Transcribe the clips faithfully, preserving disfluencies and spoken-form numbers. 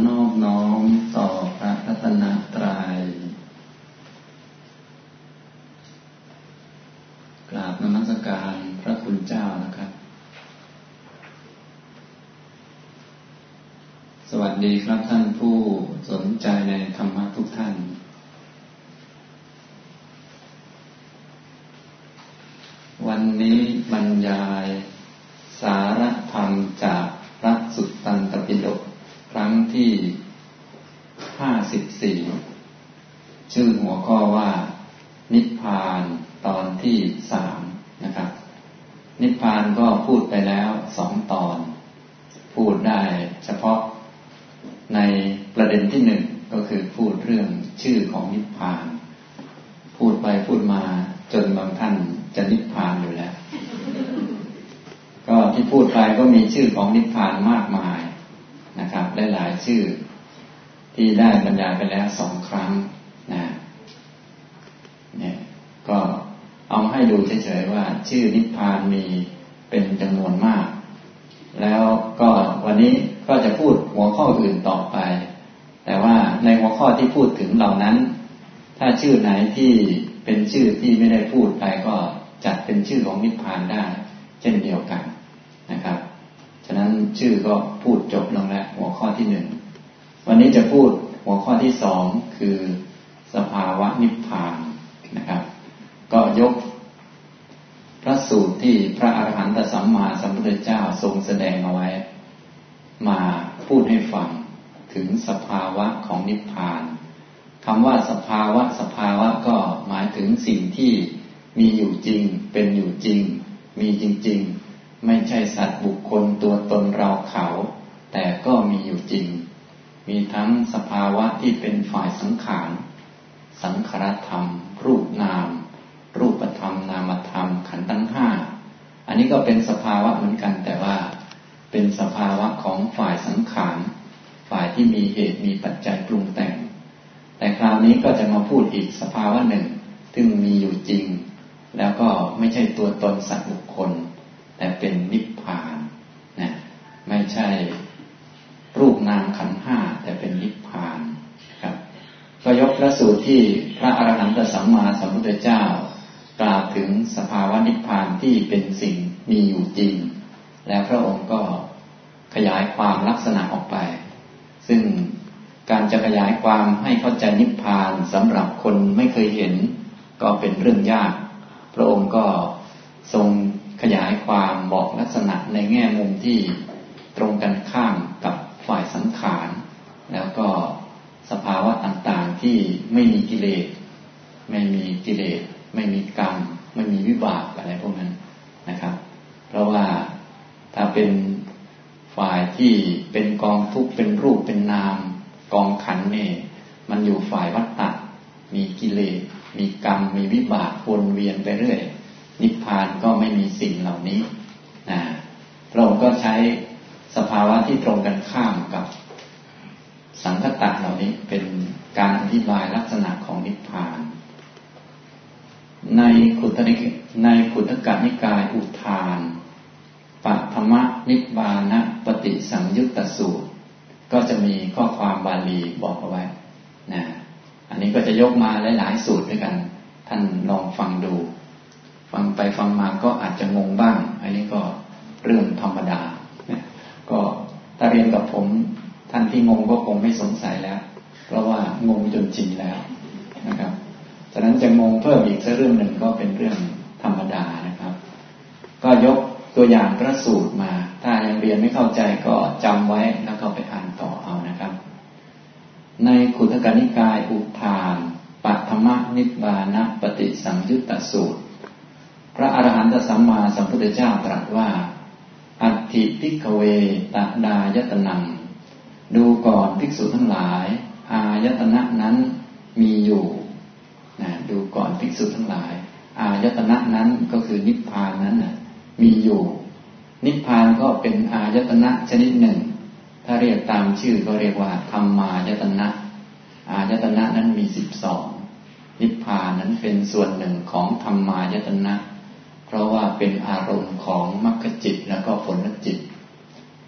นอบน้อมต่อพระรัตนตรัยกราบนมัสการพระคุณเจ้านะครับสวัสดีครับท่านผู้สนใจในธรรมะทุกท่านวันนี้บรรยายสาระธรรมจากพระสุตตันตปิฎกครั้งที่ห้าสิบสี่ชื่อหัวข้อว่านิพพานตอนที่สามนะครับนิพพานก็พูดไปแล้วสองตอนพูดได้เฉพาะในประเด็นที่หนึ่งก็คือพูดเรื่องชื่อของนิพพานพูดไปพูดมาจนบางท่านจะนิพพานอยู่แล้วก็ที่พูดไปก็มีชื่อของนิพพานมากมายนะครับหลายๆชื่อที่ได้บรรยายไปแล้วสองครั้งนะเนี่ยก็เอาให้ดูเฉยๆว่าชื่อนิพพานมีเป็นจำนวนมากแล้วก็วันนี้ก็จะพูดหัวข้ออื่นต่อไปแต่ว่าในหัวข้อที่พูดถึงเหล่านั้นถ้าชื่อไหนที่เป็นชื่อที่ไม่ได้พูดไปก็จัดเป็นชื่อของนิพพานได้เช่นเดียวกันนะครับฉะนั้นชื่อก็พูดจบลงแล้วหัวข้อที่หนึ่งวันนี้จะพูดหัวข้อที่สองคือสภาวะนิพพานนะครับก็ยกพระสูตรที่พระอรหันตสัมมาสัมพุทธเจ้าทรงแสดงเอาไว้มาพูดให้ฟังถึงสภาวะของนิพพานคำว่าสภาวะสภาวะก็หมายถึงสิ่งที่มีอยู่จริงเป็นอยู่จริงมีจริงๆไม่ใช่สัตว์บุคคลตัวตนเราเขาแต่ก็มีอยู่จริงมีทั้งสภาวะที่เป็นฝ่ายสังขารสังขารธรรมรูปนามรูปธรรมนามธรรมขันธ์ทั้งห้าอันนี้ก็เป็นสภาวะเหมือนกันแต่ว่าเป็นสภาวะของฝ่ายสังขารฝ่ายที่มีเหตุมีปัจจัยปรุงแต่งแต่คราวนี้ก็จะมาพูดอีกสภาวะหนึ่งซึ่งมีอยู่จริงแล้วก็ไม่ใช่ตัวตนสัตว์บุคคลแต่เป็นนิพพานนะไม่ใช่รูปนามขันธ์ห้าแต่เป็นนิพพานครับก็ยกพระสูตรที่พระอรหันตสัมมาสัมพุทธเจ้ากล่าวถึงสภาวะนิพพานที่เป็นสิ่งมีอยู่จริงแล้วพระองค์ก็ขยายความลักษณะออกไปซึ่งการจะขยายความให้เข้าใจนิพพานสำหรับคนไม่เคยเห็นก็เป็นเรื่องยากพระองค์ก็ทรงขยายความบอกลักษณะในแง่มุมที่ตรงกันข้ามกับฝ่ายสังขารแล้วก็สภาวะต่างๆที่ไม่มีกิเลสไม่มีกิเลสไม่มีกรรมไม่มีวิบากอะไรพวกนั้นนะครับเพราะว่าถ้าเป็นฝ่ายที่เป็นกองทุกข์เป็นรูปเป็นนามกองขันธ์นี่มันอยู่ฝ่ายวัฏฏะมีกิเลสมีกรรมมีวิบากวนเวียนไปเรื่อยนิพพานก็ไม่มีสิ่งเหล่านี้นะพระองค์ก็ใช้สภาวะที่ตรงกันข้ามกับสังคตะเหล่านี้เป็นการอธิบายลักษณะของนิพพานในขุทนิในขุทกนิกายอุทานปัทมนิบบานะปฏิสังยุตตสูตรก็จะมีข้อความบาลีบอกเอาไว้นะอันนี้ก็จะยกมาหลายๆสูตรด้วยกันท่านลองฟังดูฟังไปฟังมาก็อาจจะงงบ้างอันนี้ก็เรื่องธรรมดาก็ถ้าเรียนกับผมท่านที่งงก็คงไม่สงสัยแล้วเพราะว่างงจนจริงแล้วนะครับฉะนั้นจะงงเพิ่มอีกสักเรื่องหนึ่งก็เป็นเรื่องธรรมดานะครับก็ยกตัวอย่างพระสูตรมาถ้ายังเรียนไม่เข้าใจก็จำไว้แล้วก็ไปอ่านต่อเอานะครับในขุทกนิกายอุทานปัทมนิบบานะปฏิสังยุตตสูตรพระอรหันตสัมมาสัมพุทธเจ้าตรัสว่าอัตถิภิกขเวตดายตนังดูก่อนภิกษุทั้งหลายอายตนะนั้นมีอยู่นะดูก่อนภิกษุทั้งหลายอายตนะนั้นก็คือนิพพานนั้นนะมีอยู่นิพพานก็เป็นอายตนะชนิดหนึ่งถ้าเรียกตามชื่อก็เรียกว่าธรรมายตนะอายตนะนั้นมีสิบสองนิพพานนั้นเป็นส่วนหนึ่งของธรรมายตนะเพราะว่าเป็นอารมณ์ของมรรคจิตแล้วก็ผลจิต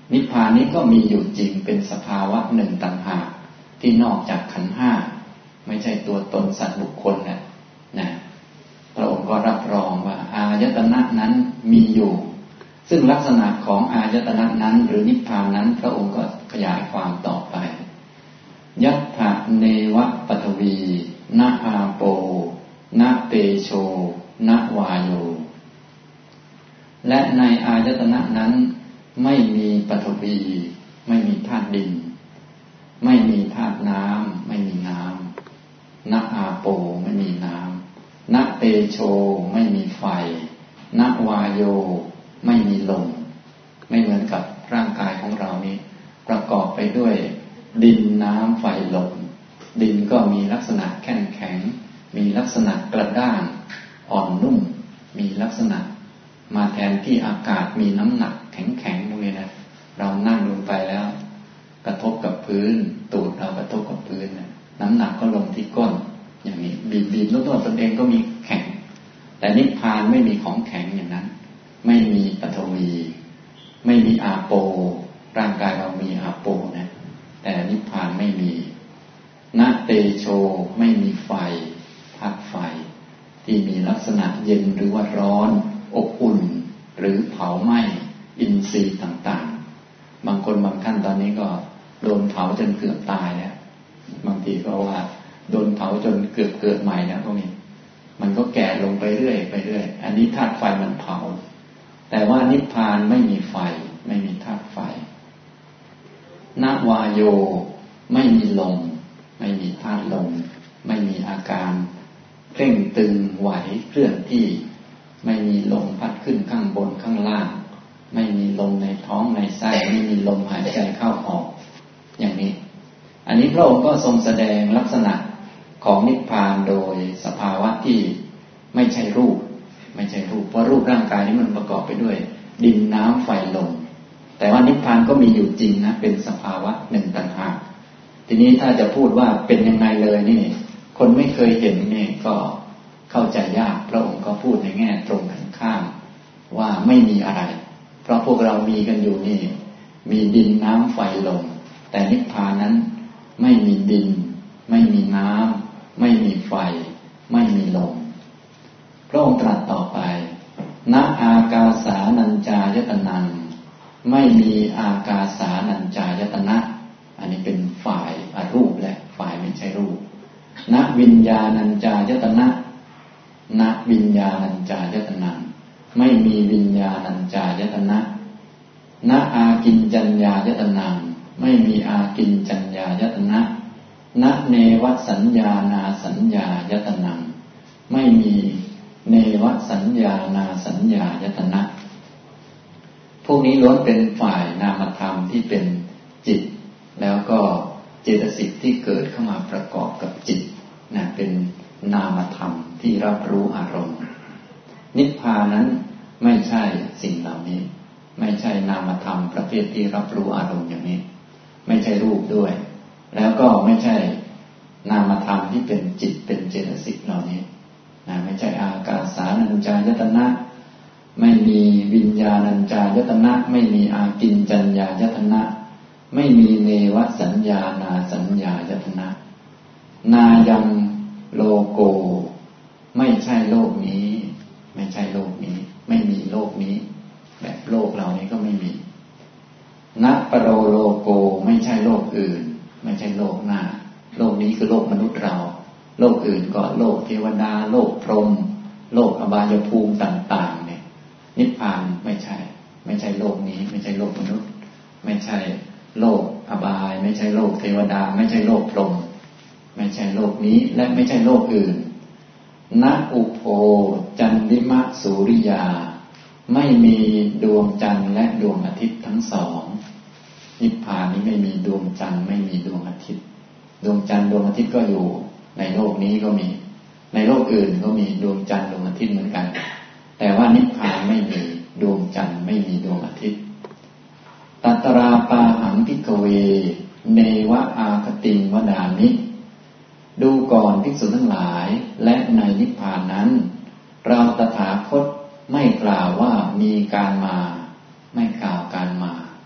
นิพพานนี้ก็มีอยู่จริงเป็นสภาวะหนึ่งต่างหากที่นอกจากขันธ์ห้าไม่ใช่ตัวตนสัตว์บุคคลนะนะพระองค์ก็รับรองว่าอายตนะนั้นมีอยู่ซึ่งลักษณะของอายตนะนั้นหรือนิพพานนั้นพระองค์ก็ขยายความต่อไปยัตถะเนวะปฐวีนะอาโปนะเตโชนะวาโยและในอายตนะนั้นไม่มีปฐวีไม่มีธาตุดินไม่มีธาตุน้ำไม่มีน้ำนะอาโปไม่มีน้ำนะเตโชไม่มีไฟนะวาโยไม่มีลมไม่เหมือนกับร่างกายของเรานี้ประกอบไปด้วยดินน้ำไฟลมดินก็มีลักษณะแข็งแข็งมีลักษณะกระด้างอ่อนนุ่มมีลักษณะมาแทนที่อากาศมีน้ำหนักแข็งแข็งตรงนี้นะเรานั่งลงไปแล้วกระทบกับพื้นตูดเรากระทบกับพื้นนะน้ำหนักก็ลงที่ก้นอย่างนี้บีบบีบตัวตนเองก็มีแข็งแต่นิพพานไม่มีของแข็งอย่างนั้นไม่มีปฐวีไม่มีอาโปร่างกายเรามีอาโปนะแต่นิพพานไม่มีนะเตโชไม่มีไฟธาตุไฟที่มีลักษณะเย็นหรือว่าร้อนอบอุ่นหรือเผาไหม้อินทรีย์ต่างๆบางคนบางท่านตอนนี้ก็โดนเผาจนเกือบตายแล้วบางทีก็ว่าโดนเผาจนเกือบเกิดใหม่แล้วก็มีมันก็แก่ลงไปเรื่อยไปเรื่อยอันนี้ธาตุไฟมันเผาแต่ว่านิพพานไม่มีไฟไม่มีธาตุไฟนะวาโยไม่มีลมไม่มีธาตุลมไม่มีอาการเคร่งตึงไหวเคลื่อนที่ไม่มีลมพัดขึ้นข้างบนข้างล่างไม่มีลมในท้องในไส้ไม่มีลมหายใจเข้าออกอย่างนี้อันนี้พระองค์ก็ทรงแสดงลักษณะของนิพพานโดยสภาวะที่ไม่ใช่รูปไม่ใช่รูปเพราะรูปร่างกายนี้มันประกอบไปด้วยดินน้ำไฟลมแต่ว่านิพพานก็มีอยู่จริงนะเป็นสภาวะหนึ่งต่างหากทีนี้ถ้าจะพูดว่าเป็นยังไงเลยนี่คนไม่เคยเห็นนี่ก็เข้าใจยากพระองค์ก็พูดในแง่ตรงกันข้ามว่าไม่มีอะไรเพราะพวกเรามีกันอยู่นี่มีดินน้ำไฟลมแต่นิพพานนั้นไม่มีดินไม่มีน้ำไม่มีไฟไม่มีลมพระองค์ตรัสต่อไปณอากาสานัญจายตนังไม่มีอากาสานัญจายตนะอันนี้เป็นฝ่ายอรูปและฝ่ายไม่ใช่รูปณวิญญาณัญจายตนะณวิญญาณัญจายตนังไม่มีวิญญาณัญจายตนะณอากิญจัญญายตนังไม่มีอากิญจัญญายตนะณเนวสัญญานาสัญญายตนังไม่มีเนวสัญญานาสัญญายตนะพวกนี้ล้วนเป็นฝ่ายนามธรรมที่เป็นจิตแล้วก็เจตสิกที่เกิดเข้ามาประกอบกับจิตนะเป็นนามธรรมที่รับรู้อารมณ์นิพพานนั้นไม่ใช่สิ่งเหล่านี้ไม่ใช่นามธรรมประเภทที่รับรู้อารมณ์อย่างนี้ไม่ใช่รูปด้วยแล้วก็ไม่ใช่นามธรรมที่เป็นจิตเป็นเจตสิกเหล่านี้นะไม่ใช่อากาสานัญจายตนะไม่มีวิญญาณัญจายตนะไม่มีอากิญจัญญายตนะไม่มีเนวสัญญานาสัญญายตนะนายังโลโกไม่ใช่โลกนี้ไม่ใช่โลกนี้ไม่มีโลกนี้แบบโลกเรานี้ก็ไม่มีนะปโรโลโกไม่ใช่โลกอื่นไม่ใช่โลกหน้าโลกนี้คือโลกมนุษย์เราโลกอื่นก็โลกเทวดาโลกพรหมโลกอบายภูมิต่างๆเนี่ยนิพพานไม่ใช่ไม่ใช่โลกนี้ไม่ใช่โลกมนุษย์ไม่ใช่โลกอบายไม่ใช่โลกเทวดาไม่ใช่โลกพรหมไม่ใช่โลกนี้และไม่ใช่โลกอื่นณอุโภจันติมะสุริยาไม่มีดวงจันทร์และดวงอาทิตย์ทั้งสองนิพพานนี้ไม่มีดวงจันทร์ไม่มีดวงอาทิตย์ดวงจันทร์ดวงอาทิตย์ก็อยู่ในโลกนี้ก็มีในโลกอื่นก็มีดวงจันทร์ดวงอาทิตย์เหมือนกันแต่ว่านิพพานไม่มีดวงจันทร์ไม่มีดวงอาทิตย์ตัตราปาหังภิกขเวเนวะอาคติงวดามิดูก่อนภิกษุทั้งหลายและในนิพพานนั้นเราตถาคตไม่กล่าวว่ามีการมาไม่กล่าวการมา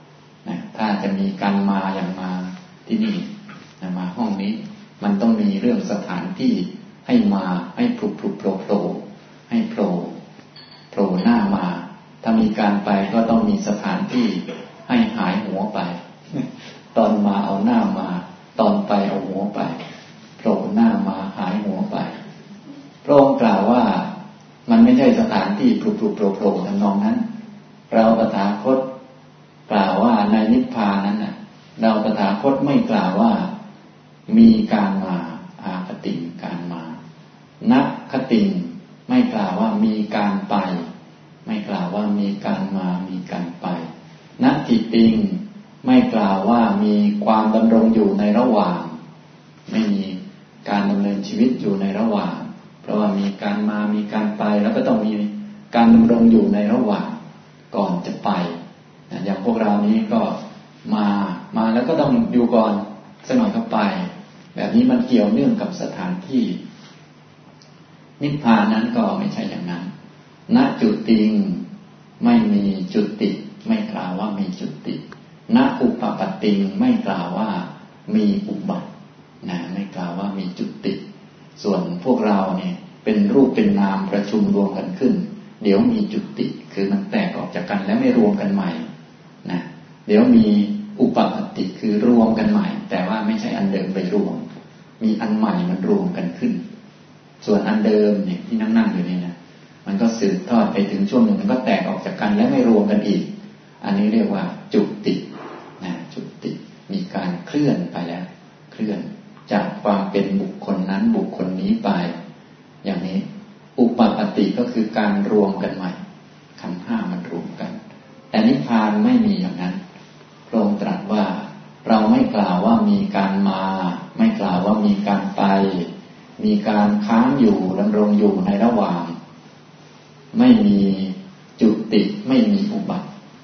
นะถ้าจะมีการมาอย่างมาที่นี่นะมาห้องนี้มันต้องมีเรื่องสถานที่ให้มาให้ปลุกปลุกโผล่โผล่ให้โผล่โผล่หน้ามาถ้ามีการไปก็ต้องมีสถานที่ให้หายหัวไปตอนมาเอาหน้ามาตอนไปเอาหัวไปโผล่หน้ามาหายหัวไปพระองค์กล่าวว่ามันไม่ใช่สถานที่ปลุกปลุกโผล่โผล่ทำนองนั้นเราตถาคตกล่าวว่าในนิพพานนั้นน่ะเราตถาคตไม่กล่าวว่ามีการมาอาคติการมานักคติไม่กล่าวว่ามีการไปไม่กล่าวว่ามีการมามีการไปนัตถิติงไม่กล่าวว่ามีความดำรงอยู่ในระหว่างไม่มีการดำเนินชีวิตอยู่ในระหว่างเพราะว่ามีการมามีการไปแล้วก็ต้องมีการดำรงอยู่ในระหว่างก่อนจะไปอย่างพวกเรานี้ก็มามาแล้วก็ต้องอยู่ก่อนสักหน่อยก็ไปแบบนี้มันเกี่ยวเนื่องกับสถานที่นิพพานนั้นก็ไม่ใช่อย่างนั้นณจุติงไม่มีจุติไม่กล่าวว่ามีจุติณอุปปัตติงไม่กล่าวว่ามีอุบัตินะไม่กล่าวว่ามีจุติส่วนพวกเราเนี่ยเป็นรูปเป็นนามประชุมรวมกันขึ้นเดี๋ยวมีจุติคือมันแตกออกจากกันแล้วไม่รวมกันใหม่นะเดี๋ยวมีอุปปัตติคือรวมกันใหม่แต่ว่าไม่ใช่อันเดิมไปรวมมีอันใหม่มันรวมกันขึ้นส่วนอันเดิมเนี่ยที่นั่งๆอยู่นี่นะมันก็สืบทอดไปถึงช่วงหนึ่งมันก็แตกออกจากกันและไม่รวมกันอีกอันนี้เรียกว่าจุตินะจุติมีการเคลื่อนไปแล้วเคลื่อนจากความเป็นบุคคลนั้นบุคคลนี้ไปอย่างนี้อุปปัตติก็คือการรวมกันใหม่ขันธ์ห้ามันรวมกันแต่นิพพานไม่มีอย่างนั้นพระองค์ตรัสว่าเราไม่กล่าวว่ามีการมาไม่กล่าวว่ามีการไปมีการค้างอยู่ดำรงอยู่ในระหว่างไม่มีจุติไม่มีอุบัติ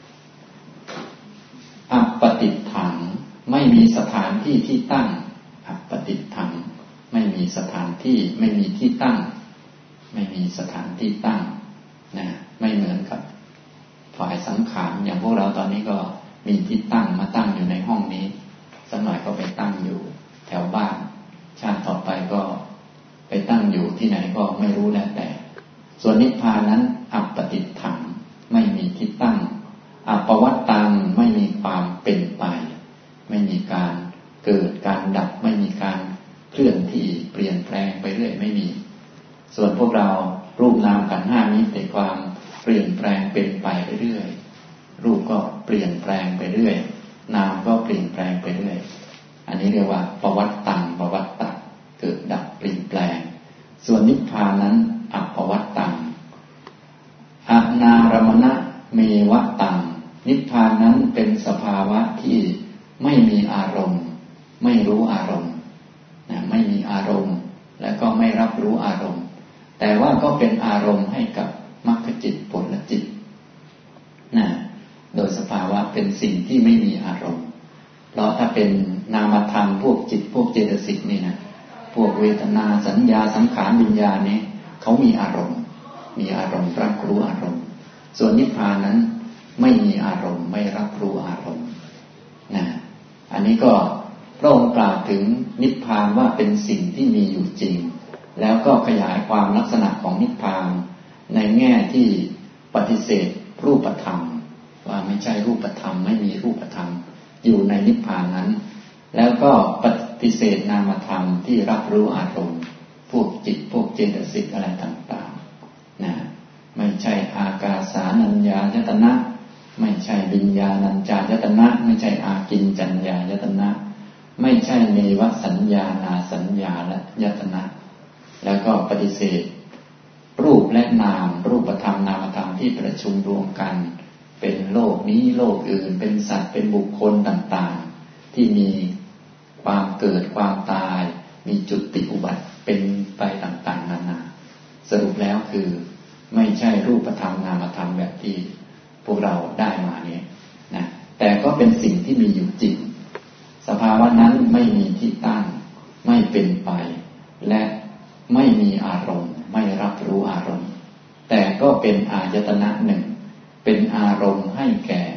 อัปปติถังไม่มีสถานที่ที่ตั้งอัปปติถังไม่มีสถานที่ไม่มีที่ตั้งไม่มีสถานที่ตั้งนะไม่เหมือนกับฝ่ายสังขารอย่างพวกเราตอนนี้ก็มีที่ตั้งมาตั้งอยู่ในห้องนี้สักหน่อยก็ไปตั้งอยู่แถวบ้านชาติต่อไปก็ไปตั้งอยู่ที่ไหนก็ไม่รู้แล้วแต่ส่วนนิพพานนั้นอัปปติถังไม่มีที่ตั้งอัปปวัตตังไม่มีความเป็นไปไม่มีการเกิดการดับไม่มีการเคลื่อนที่เปลี่ยนแปลงไปเรื่อยไม่มีส่วนพวกเรารูปนามขันธ์ห้านี้แต่ความเปลี่ยนแปลงเป็นไปเรื่อยรูปก็เปลี่ยนแปลงไปเรื่อยนามก็เปลี่ยนแปลงไปเรื่อยอันนี้เรียกว่าปวัตตังปวัตตะเกิดดับเปลี่ยนแปลงส่วนนิพพานนั้นอัปปวัตตังอนารมณะเมวะตังนิพพานนั้นเป็นสภาวะที่ไม่มีอารมณ์ไม่รู้อารมณ์นะไม่มีอารมณ์และก็ไม่รับรู้อารมณ์แต่ว่าก็เป็นอารมณ์ให้กับมรรคจิตผลจิตนะโดยสภาวะเป็นสิ่งที่ไม่มีอารมณ์เพราะถ้าเป็นนามธรรมพวกจิตพวกเจตสิกนี่นะพวกเวทนาสัญญาสังขารวิญญาณนี้เขามีอารมณ์มีอารมณ์รับรู้อารมณ์ส่วนนิพพานนั้นไม่มีอารมณ์ไม่รับรู้อารมณ์นะอันนี้ก็พระองค์กล่าวถึงนิพพานว่าเป็นสิ่งที่มีอยู่จริงแล้วก็ขยายความลักษณะของนิพพานในแง่ที่ปฏิเสธรูปธรรมว่าไม่ใช่รูปธรรมไม่มีรูปธรรมอยู่ในนิพพานนั้นแล้วก็ปฏิเสธนามธรรมที่รับรู้อารมณ์พวกจิตพวกเจตสิกอะไรต่างๆนะไม่ใช่อากาสานัญญายตนะไม่ใช่วิญญาณัญจายตนะไม่ใช่อากิญจัญญายตนะไม่ใช่เนวสัญญานาสัญญาและยตนะแล้วก็ปฏิเสธรูปและนามรูปธรรมนามธรรมที่ประชุมรวมกันเป็นโลกนี้โลกอื่นเป็นสัตว์เป็นบุคคลต่างๆที่มีความเกิดความตายมีจุติอุบัติเป็นไปต่างๆนานาสรุปแล้วคือไม่ใช่รูปธรรมนามธรรมแบบที่พวกเราได้มานี้นะแต่ก็เป็นสิ่งที่มีอยู่จริงสภาวะนั้นไม่มีที่ตั้งไม่เป็นไปและไม่มีอารมณ์ไม่รับรู้อารมณ์แต่ก็เป็นอายตนะหนึ่งเป็นอารมณ์ให้แก่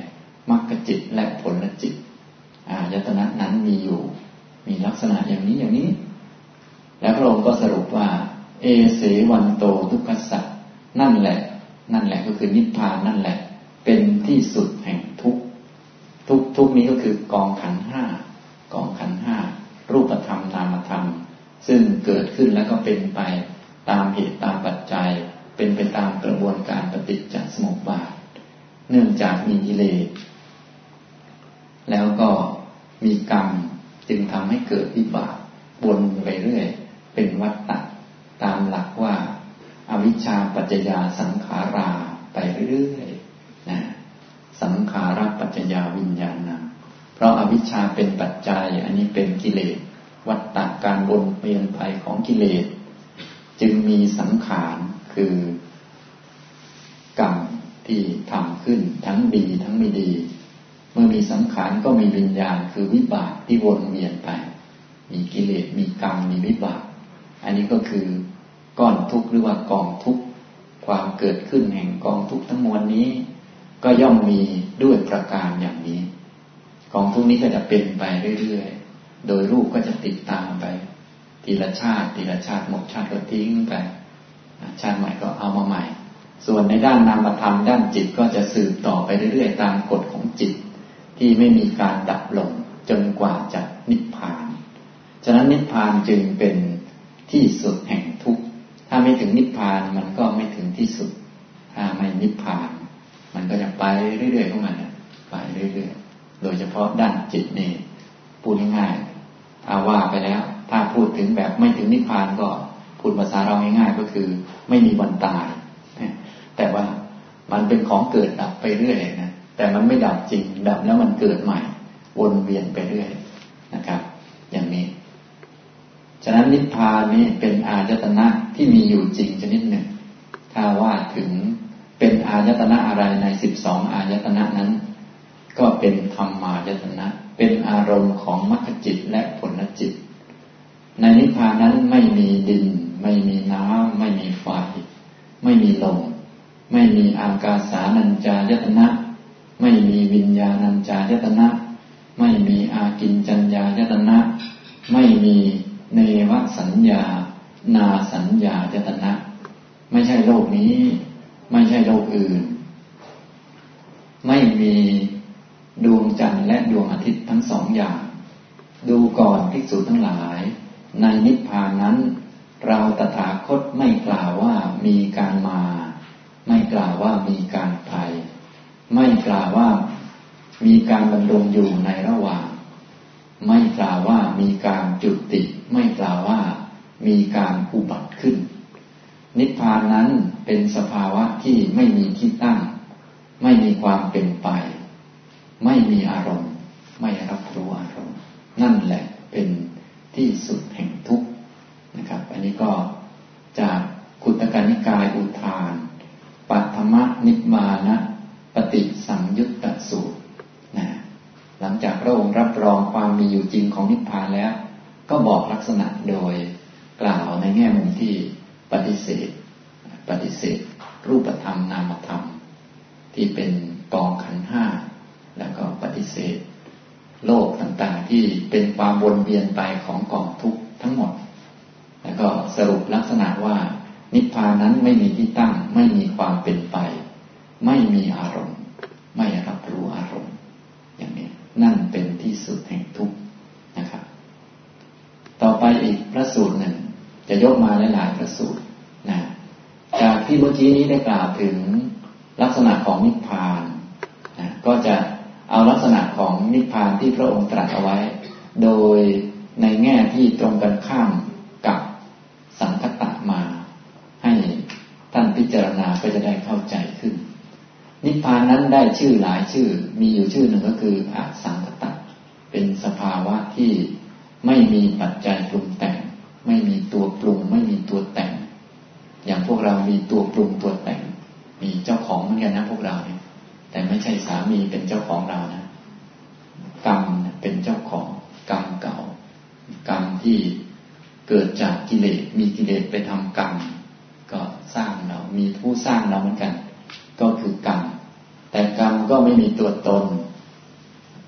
มรรคจิตและผลจิตอายตนะนั้นมีอยู่มีลักษณะอย่างนี้อย่างนี้แล้วพระองค์ก็สรุปว่าเอเสวันโตทุกขสัจนั่นแหละนั่นแหละก็คือนิพพานนั่นแหละเป็นที่สุดแห่งทุกข์ทุกทุกนี้ก็คือกองขันธ์ห้ากองขันธ์ห้ารูปธรรมนามธรรมซึ่งเกิดขึ้นแล้วก็เป็นไปตามเหตุตามปัจจัยเป็นไปตามกระบวนการปฏิจจสมุปบาทเนื่องจากมีกิเลสแล้วก็มีกรรมจึงทำให้เกิดวิบากวนไปเรื่อยเป็นวัฏฏะตามหลักว่าอวิชชาปัจจยาสังขาราไปเรื่อยๆนะสังขาราปัจจยาวิญญาณังเพราะอวิชชาเป็นปัจจัยอันนี้เป็นกิเลสวัฏฏะการวนเวียนไปของกิเลสจึงมีสังขารคือกรรมที่ทำขึ้นทั้งดีทั้งไม่ดีเมื่อมีสังขารก็มีวิญญาณคือวิบากที่วนเวียนไปมีกิเลสมีกรรมมีวิบากอันนี้ก็คือก้อนทุกข์หรือว่ากองทุกข์ความเกิดขึ้นแห่งกองทุกข์ทั้งมวลนี้ก็ย่อมมีด้วยประการอย่างนี้กองทุกข์นี้ก็จะเป็นไปเรื่อยๆโดยรูปก็จะติดตามไปทีละชาติทีละชาติหมดชาติก็ทิ้งไปชาติใหม่ก็เอามาใหม่ส่วนในด้านนามธรรมด้านจิตก็จะสืบต่อไปเรื่อยๆตามกฎของจิตที่ไม่มีการดับลงจนกว่าจะนิพพานฉะนั้นนิพพานจึงเป็นที่สุดแห่งทุกข์ถ้าไม่ถึงนิพพานมันก็ไม่ถึงที่สุดถ้าไม่นิพพานมันก็จะไปเรื่อยๆของมันไปเรื่อยๆโดยเฉพาะด้านจิตนี่พูดง่ายๆถ้าว่าไปแล้วถ้าพูดถึงแบบไม่ถึงนิพพานก็พูดภาษาเราง่ายๆก็คือไม่มีวันตายแต่ว่ามันเป็นของเกิดดับไปเรื่อยนะแต่มันไม่ดับจริงดับแล้วมันเกิดใหม่วนเวียนไปเรื่อยนะครับอย่างนี้ฉะนั้นนิพพานนี้เป็นอายตนะที่มีอยู่จริงชนิดหนึ่งถ้าว่าถึงเป็นอายตนะอะไรในสิบสองอายตนะนั้นก็เป็นธรรมายตนะเป็นอารมณ์ของมรรคจิตและผลจิตในนิพพานนั้นไม่มีดินไม่มีน้ำไม่มีไฟไม่มีลมไม่มีอากาสานัญจายตนะไม่มีวิญญาณัญจายตนะไม่มีอากิญจัญญายตนะไม่มีเนวสัญญานาสัญญายตนะไม่ใช่โลกนี้ไม่ใช่โลกอื่นไม่มีดวงจันทร์และดวงอาทิตย์ทั้งสองอย่างดูก่อนภิกษุทั้งหลายในนิพพานนั้นเราตถาคตไม่กล่าวว่ามีการมาไม่กล่าวว่ามีการไปไม่กล่าวว่ามีการดำรงอยู่ในระหว่างไม่กล่าวว่ามีการจุติไม่กล่าวว่ามีการอุบัติขึ้นนิพพานนั้นเป็นสภาวะที่ไม่มีที่ตั้งไม่มีความเป็นไปไม่มีอารมณ์ไม่รับรู้อารมณ์นั่นแหละเป็นที่สุดแห่งทุกข์นะครับอันนี้ก็จากขุตตกนิกายอุทานปัทมนิพพานะปฏิสังยุตตสูตรนะหลังจากพระองค์รับรองความมีอยู่จริงของนิพพานแล้วก็บอกลักษณะโดยกล่าวในแง่มุมที่ปฏิเสธปฏิเสธรูปธรรมนามธรรมที่เป็นกองขันธ์ห้าแล้วก็ปฏิเสธโลกต่างๆที่เป็นความวนเวียนไปของกองทุกข์ทั้งหมดแล้วก็สรุปลักษณะว่านิพพานนั้นไม่มีที่ตั้งไม่มีความเป็นไปไม่มีอารมณ์ไม่รับรู้อารมณ์อย่างนี้นั่นเป็นที่สุดแห่งทุกข์นะครับต่อไปอีกพระสูตรหนึ่งจะยกมาหลายๆพระสูตรนะจากที่เมื่อกี้นี้ได้กล่าวถึงลักษณะของนิพพานนะก็จะเอาลักษณะของนิพพานที่พระองค์ตรัสเอาไว้โดยในแง่ที่ตรงกันข้ามกับสังคตะมาให้ท่านพิจารณาก็จะได้เข้าใจขึ้นนิพพานนั้นได้ชื่อหลายชื่อมีอยู่ชื่อหนึ่งก็คืออสังคตะเป็นสภาวะที่ไม่มีปัจจัยปรุงแต่งไม่มีตัวปรุงไม่มีตัวแต่งอย่างพวกเรามีตัวปรุงตัวแต่งมีเจ้าของเหมือนกันนะพวกเราเนี่ยแต่ไม่ใช่สามีเป็นเจ้าของเรานะกรรมเป็นเจ้าของกรรมเก่ากรรมที่เกิดจากกิเลสมีกิเลสไปทำกรรมก็สร้างเรามีผู้สร้างเราเหมือนกันก็คือกรรมแต่กรรมก็ไม่มีตัวตน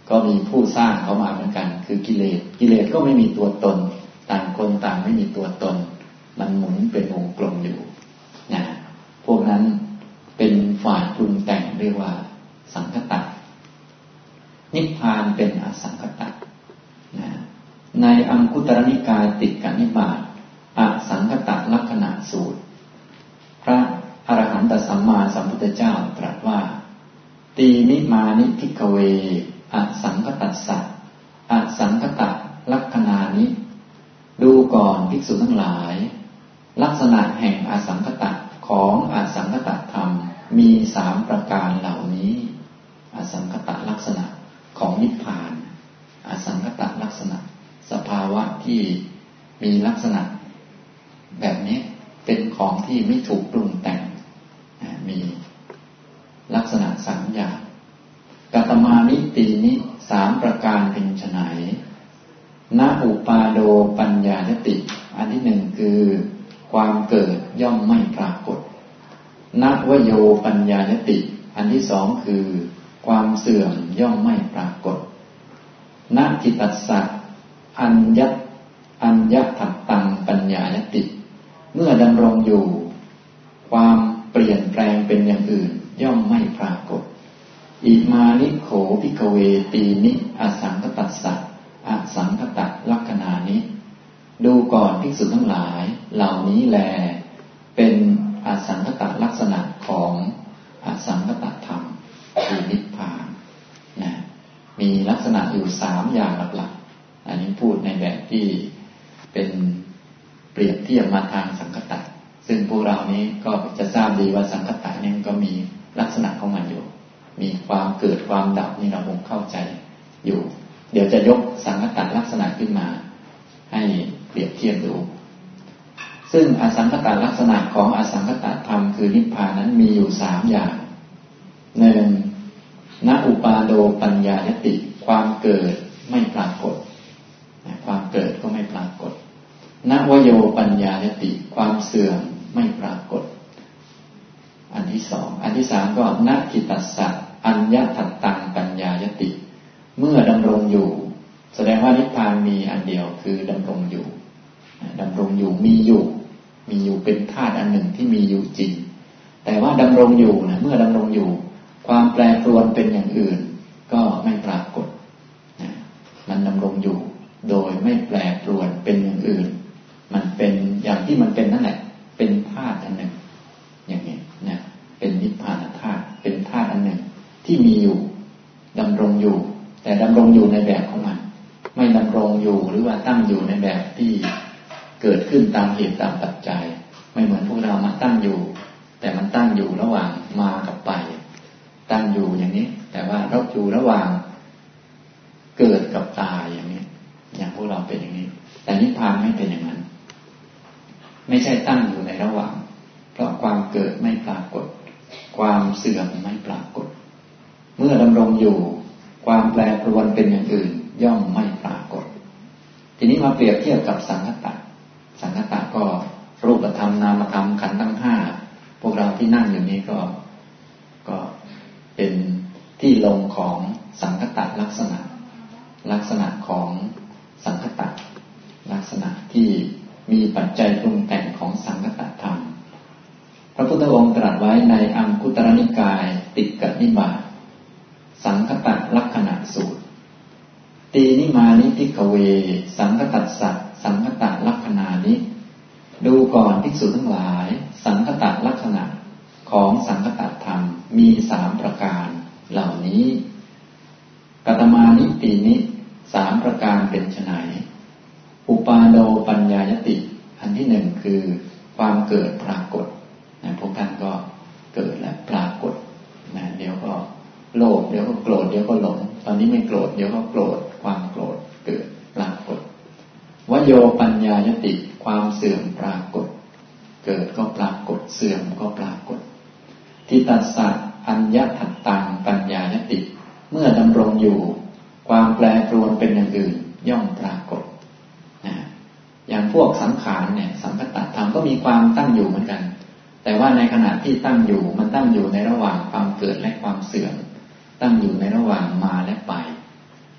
ก็มีผู้สร้างเขามาเหมือนกันคือกิเลสกิเลสก็ไม่มีตัวตนต่างคนต่างไม่มีตัวตนมันหมุนเป็นวงกลมอยู่นะพวกนั้นเป็นฝ่ายปรุงแต่งเรียกว่าสังคตะนิพพานเป็นอสังคตะนะในอังคุตรนิกายติกนิบาตอสังคตะลักขณะสูตรพระอรหันตสัมมาสัมพุทธเจ้าตรัสว่าตีนิมานิภิกขเวอสังคตัสสะอสังคตะลักขณานิดูก่อนภิกษุทั้งหลายลักษณะแห่งอสังคตะของอสังคตธรรมมีสามประการเหล่านี้อสังคตะลักษณะของนิพพานอสังคตะลักษณะสภาวะที่มีลักษณะแบบนี้เป็นของที่ไม่ถูกปรุงแต่งมีลักษณะสามอย่างกัตมานิตีนิสามประการเป็นไฉนนะอุปาโดปัญญายติอันที่หนึ่งคือความเกิดย่อมไม่ปรากฏนะวโยปัญญายติอันที่สองคือความเสื่อมย่อมไม่ปรากฏนะจิตตัสสะอัญญอัญญถัตตังปัญญายติเมื่อดำรงอยู่ความเปลี่ยนแปลงเป็นอย่างอื่นย่อมไม่ปรากฏอิมานิโขภิกขเวตีนิอสังคตัสสะอสังคตะลักขณานิดูก่อนภิกษุทั้งหลายเหล่านี้แลเป็นอสังคตะลักษณะของอสังคตธรรมคือนิพพานนะมีลักษณะอยู่สามอย่างหลักๆอันนี้พูดในแบบที่เป็นเปรียบเทียบมาทางสังคตะซึ่งพวกเรานี้ก็จะทราบดีว่าสังคตะนี่ก็มีลักษณะของมันอยู่มีความเกิดความดับนี่เราคงเข้าใจอยู่เดี๋ยวจะยกสังคตะลักษณะขึ้นมาให้เปรียบเทียบดูซึ่งอสังคตะลักษณะของอสังคตธรรมคือนิพพานนั้นมีอยู่สามอย่างหนึ่งณอุปาโดปัญญายติความเกิดไม่ปรากฏความเกิดก็ไม่ปรากฏณวโยปัญญายติความเสื่อมไม่ปรากฏอันที่สองอันที่สามก็ณจิตตัสสะอัญญถัตตังปัญญายติเมื่อดำรงอยู่แสดงว่านิพพานมีอันเดียวคือดำรงอยู่ดำรงอยู่มีอยู่มีอยู่เป็นธาตุอันหนึ่งที่มีอยู่จริงแต่ว่าดำรงอยู่นะเมื่อดำรงอยู่ความแปรปรวนเป็นอย่างอื่นก็ไม่ปรากฏนะมันดำรงอยู่โดยไม่แปรปรวนเป็นอย่างอื่นมันเป็นอย่างที่มันเป็นนั่นแหละเป็นธาตุอันหนึ่งอย่างนี้นะเป็นนิพพานธาตุเป็นธาตุอันหนึ่งที่มีอยู่ดำรงอยู่แต่ดำรงอยู่ในแบบของมันไม่ดำรงอยู่หรือว่าตั้งอยู่ในแบบที่เกิดขึ้นตามเหตุตามปัจจัยไม่เหมือนพวกเรามาตั้งอยู่แต่มันตั้งอยู่ระหว่างมากับไปตั้งอยู่อย่างนี้แต่ว่าเราอยู่ระหว่างเกิดกับตายอย่างนี้อย่างพวกเราเป็นอย่างนี้แต่นิพพานไม่เป็นอย่างนั้นไม่ใช่ตั้งอยู่ในระหว่างเพราะความเกิดไม่ปรากฏความเสื่อมไม่ปรากฏเมื่อดำรงอยู่ความแปรปรวนเป็นอย่างอื่นย่อมไม่ปรากฏทีนี้มาเปรียบเทียบกับสังคตะสังคตะก็รูปธรรมนามธรรมขันธ์ทั้งห้าพวกเราที่นั่งอยู่นี้ก็ก็เป็นที่ลงของสังคตะลักษณะลักษณะของสังคตะลักษณะที่มีปัจจัยปรุงแต่งของสังคตธรรมพระพุทธองค์ตรัสไว้ในอังคุตรนิกายติกนิบาตสังคตะลักขณะสูตรตีนิมานิภิกขเวสังคตัสสะสังคตะลักขณานิดูก่อนภิกษุทั้งหลายสังคตะลักษณะของสังคตธรรมมีสามประการเหล่านี้กัตมานิตีนิสามประการเป็นไฉนอุปาโดปัญญายติอันที่หนึ่งคือความเกิดปรากฏนะพวกท่านก็เกิดและปรากฏนะเดี๋ยวก็โลภเดี๋ยวก็โกรธเดี๋ยวก็หลงตอนนี้ไม่โกรธเดี๋ยวก็โกรธความโกรธเกิดปรากฏวโยปัญญายติความเสื่อมปรากฏเกิดก็ปรากฏเสื่อมก็ปรากฏทิตัสสะอัญญถัตตังปัญญายติเมื่อดำรงอยู่ความแปรปรวนเป็นอย่างอื่นย่อมปรากฏนะอย่างพวกสังขารเนี่ยสังคตธรรมก็มีความตั้งอยู่เหมือนกันแต่ว่าในขณะที่ตั้งอยู่มันตั้งอยู่ในระหว่างความเกิดและความเสื่อมตั้งอยู่ในระหว่างมาและไป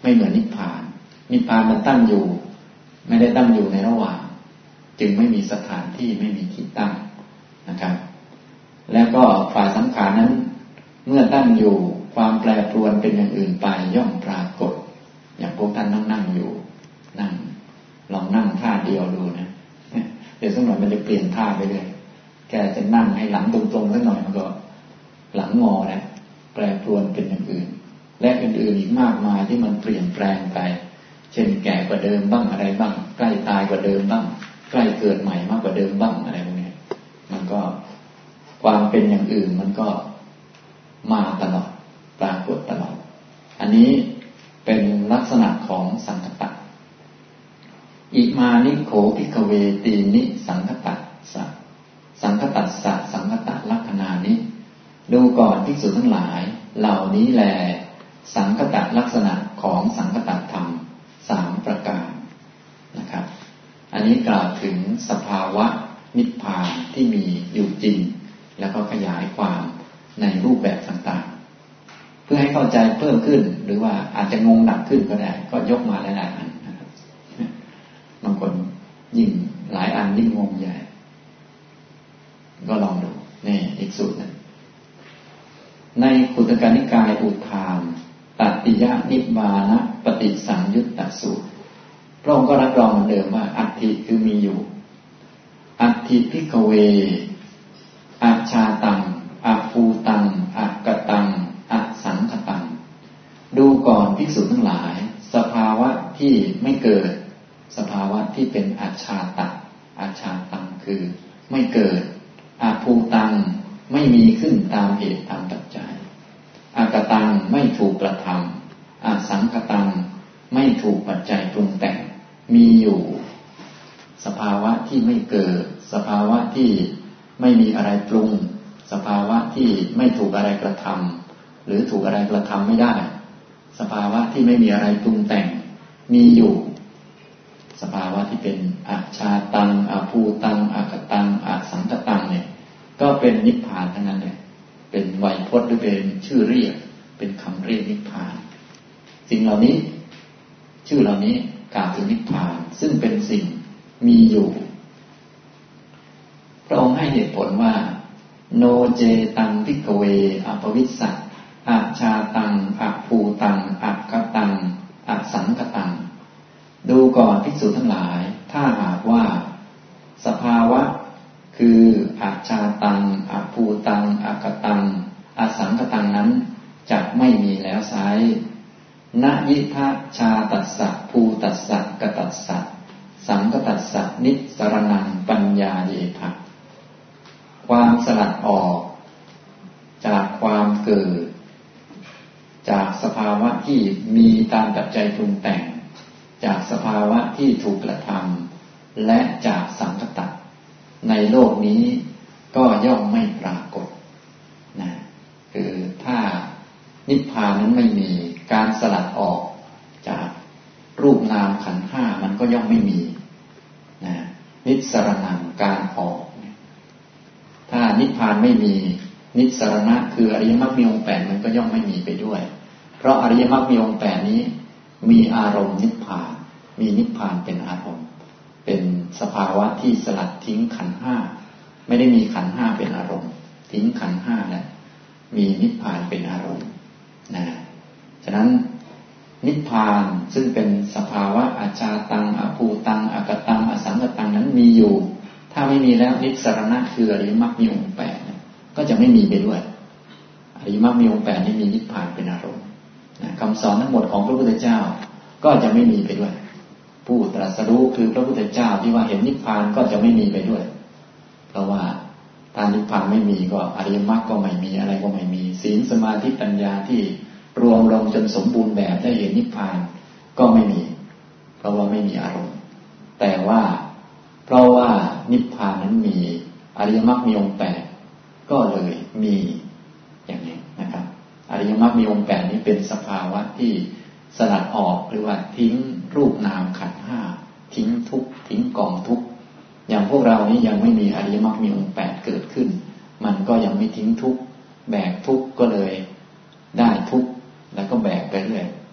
ไม่เหมือนนิพพานนิพพานมันตั้งอยู่ไม่ได้ตั้งอยู่ในระหว่างจึงไม่มีสถานที่ไม่มีที่ตั้งนะครับแล้วก็ฝ่ายสังขารนั้นเมื่อตั้งอยู่ความแปรปรวนเป็นอย่างอื่นไปย่อมปรากฏอย่างพวกท่านนั่งนั่งอยู่นั่งลองนั่งท่าเดียวดูนะเดี๋ยวสักหน่อยมันจะเปลี่ยนท่าไปเลยแกจะนั่งให้หลังตรงๆสักหน่อยมันก็หลังงอนะแปรปรวนเป็นอย่างอื่นและอื่นๆอีกมากมายที่มันเปลี่ยนแปลงไปเช่นแก่กว่าเดิมบ้างอะไรบ้างใกล้ตายกว่าเดิมบ้างใกล้เกิดใหม่มากกว่าเดิมบ้างอะไรพวกนี้มันก็ความเป็นอย่างอื่นมันก็มาตลอดปรากฏตลอดอันนี้เป็นลักษณะของสังคตะอิมานิโขภิกขเวตีนิสังคตัสสะสังคตัสสะสังคตะลักขณานิดูก่อนภิกษุทั้งหลายเหล่านี้แลสังคตะลักษณะของสังคตธรรมสามประการนะครับอันนี้กล่าวถึงสภาวะนิพพานที่มีอยู่จริงแล้วก็ขยายความในรูปแบบต่างๆเพื่อให้เข้าใจเพิ่มขึ้นหรือว่าอาจจะงงหนักขึ้นก็ได้ก็ยกมาหลายๆอันนะครับบางคนยิ่งหลายอันยิ่งงงใหญ่ก็ลองดูนี่อีกสูตรนึงในขุตกนิกายอุทานตัตติยนิบานะปฏิสังยุตตสูตรพระองค์ก็รับรองเหมือนเดิมว่าอัตถิคือมีอยู่อัตถิภิกขเวอาชาตังอาภูตังอากตังอสังคตังดูก่อนภิกษุทั้งหลายสภาวะที่ไม่เกิดสภาวะที่เป็นอาชาตะอาชาตังคือไม่เกิดอาภูตังไม่มีขึ้นตามเหตุตามปัจจัยอากตังไม่ถูกกระทำอสังคตังไม่ถูกปัจจัยปรุงแต่งมีอยู่สภาวะที่ไม่เกิดสภาวะที่ไม่มีอะไรปรุงสภาวะที่ไม่ถูกอะไรกระทำหรือถูกอะไรกระทำไม่ได้สภาวะที่ไม่มีอะไรปรุงแต่งมีอยู่สภาวะที่เป็นอาชาตังอาภูตังอากตังอสังคตังเนี่ยก็เป็นนิพพานทั้งนั้นเลยเป็นไวยพจน์หรือเป็นชื่อเรียกเป็นคำเรียกนิพพานสิ่งเหล่านี้ชื่อเหล่านี้กล่าวถึงนิพพานซึ่งเป็นสิ่งมีอยู่พระองค์ให้เหตุผลว่าโนเจตังภิกขเวอปวิสสะอาชาตังอภูตังอักขตังอสังคตังดูก่อนภิกษุทั้งหลายถ้าหากว่าสภาวะคืออาชาตังอภูตังอักขตังอสังคตังนั้นจะไม่มีแล้วไซนยิทะชาตัสสะภูตัสสะกตัสสะสังคตัสสะนิสรณังปัญญาเยภะความสลัดออกจากความเกิดจากสภาวะที่มีตามปัจจัยปรุงแต่งจากสภาวะที่ถูกกระทำและจากสังคตะในโลกนี้ก็ย่อมไม่ปรากฏนะคือถ้านิพพานนั้นไม่มีการสลัดออกจากรูปนามขันธ์ห้ามันก็ย่อมไม่มีนะนิสรณังการออกถ้านิพพานไม่มีนิสรณะคืออริยมรรคมีองค์แปดมันก็ย่อมไม่มีไปด้วยเพราะอริยมรรคมีองค์แปดนี้มีอารมณ์นิพพานมีนิพพานเป็นอารมณ์เป็นสภาวะที่สลัดทิ้งขันธ์ห้าไม่ได้มีขันธ์ห้าเป็นอารมณ์ทิ้งขันธ์ห้าแล้วมีนิพพานเป็นอารมณ์นะฉะนั้นนิพพานซึ่งเป็นสภาวะอาชาตังอภูตังอากตังอสังคตังนั้นมีอยู่ถ้าไม่มีแล้วนิสรณะคืออริยมรรคมีองค์แปดก็จะไม่มีไปด้วยอริยมรรคมีองค์แปดนี่มีนิพพานเป็นอารมณ์คำสอนทั้งหมดของพระพุทธเจ้าก็จะไม่มีไปด้วยผู้ตรัสรู้คือพระพุทธเจ้าที่ว่าเห็นนิพพานก็จะไม่มีไปด้วยเพราะว่าถ้านิพพานไม่มีก็อริยมรรคก็ไม่มีอะไรก็ไม่มีศีลสมาธิปัญญาที่รวมลงจนสมบูรณ์แบบได้เห็นนิพพานก็ไม่มีเพราะว่าไม่มีอารมณ์แต่ว่าเพราะว่านิพพานนั้นมีอริยมรรคมีองค์แปดก็เลยมีอย่างนี้นะครับอริยมรรคมีองค์แปดนี้เป็นสภาวะที่สลัดออกหรือว่าทิ้งรูปนามขันธ์ห้าทิ้งทุกข์ทิ้งกองทุกข์อย่างพวกเรานี้ยังไม่มีอริยมรรคมีองค์แปดเกิดขึ้นมันก็ยังไม่ทิ้งทุกข์แบกทุกข์ก็เลยได้ทุกข์แล้วก็แบกไปเรื่อย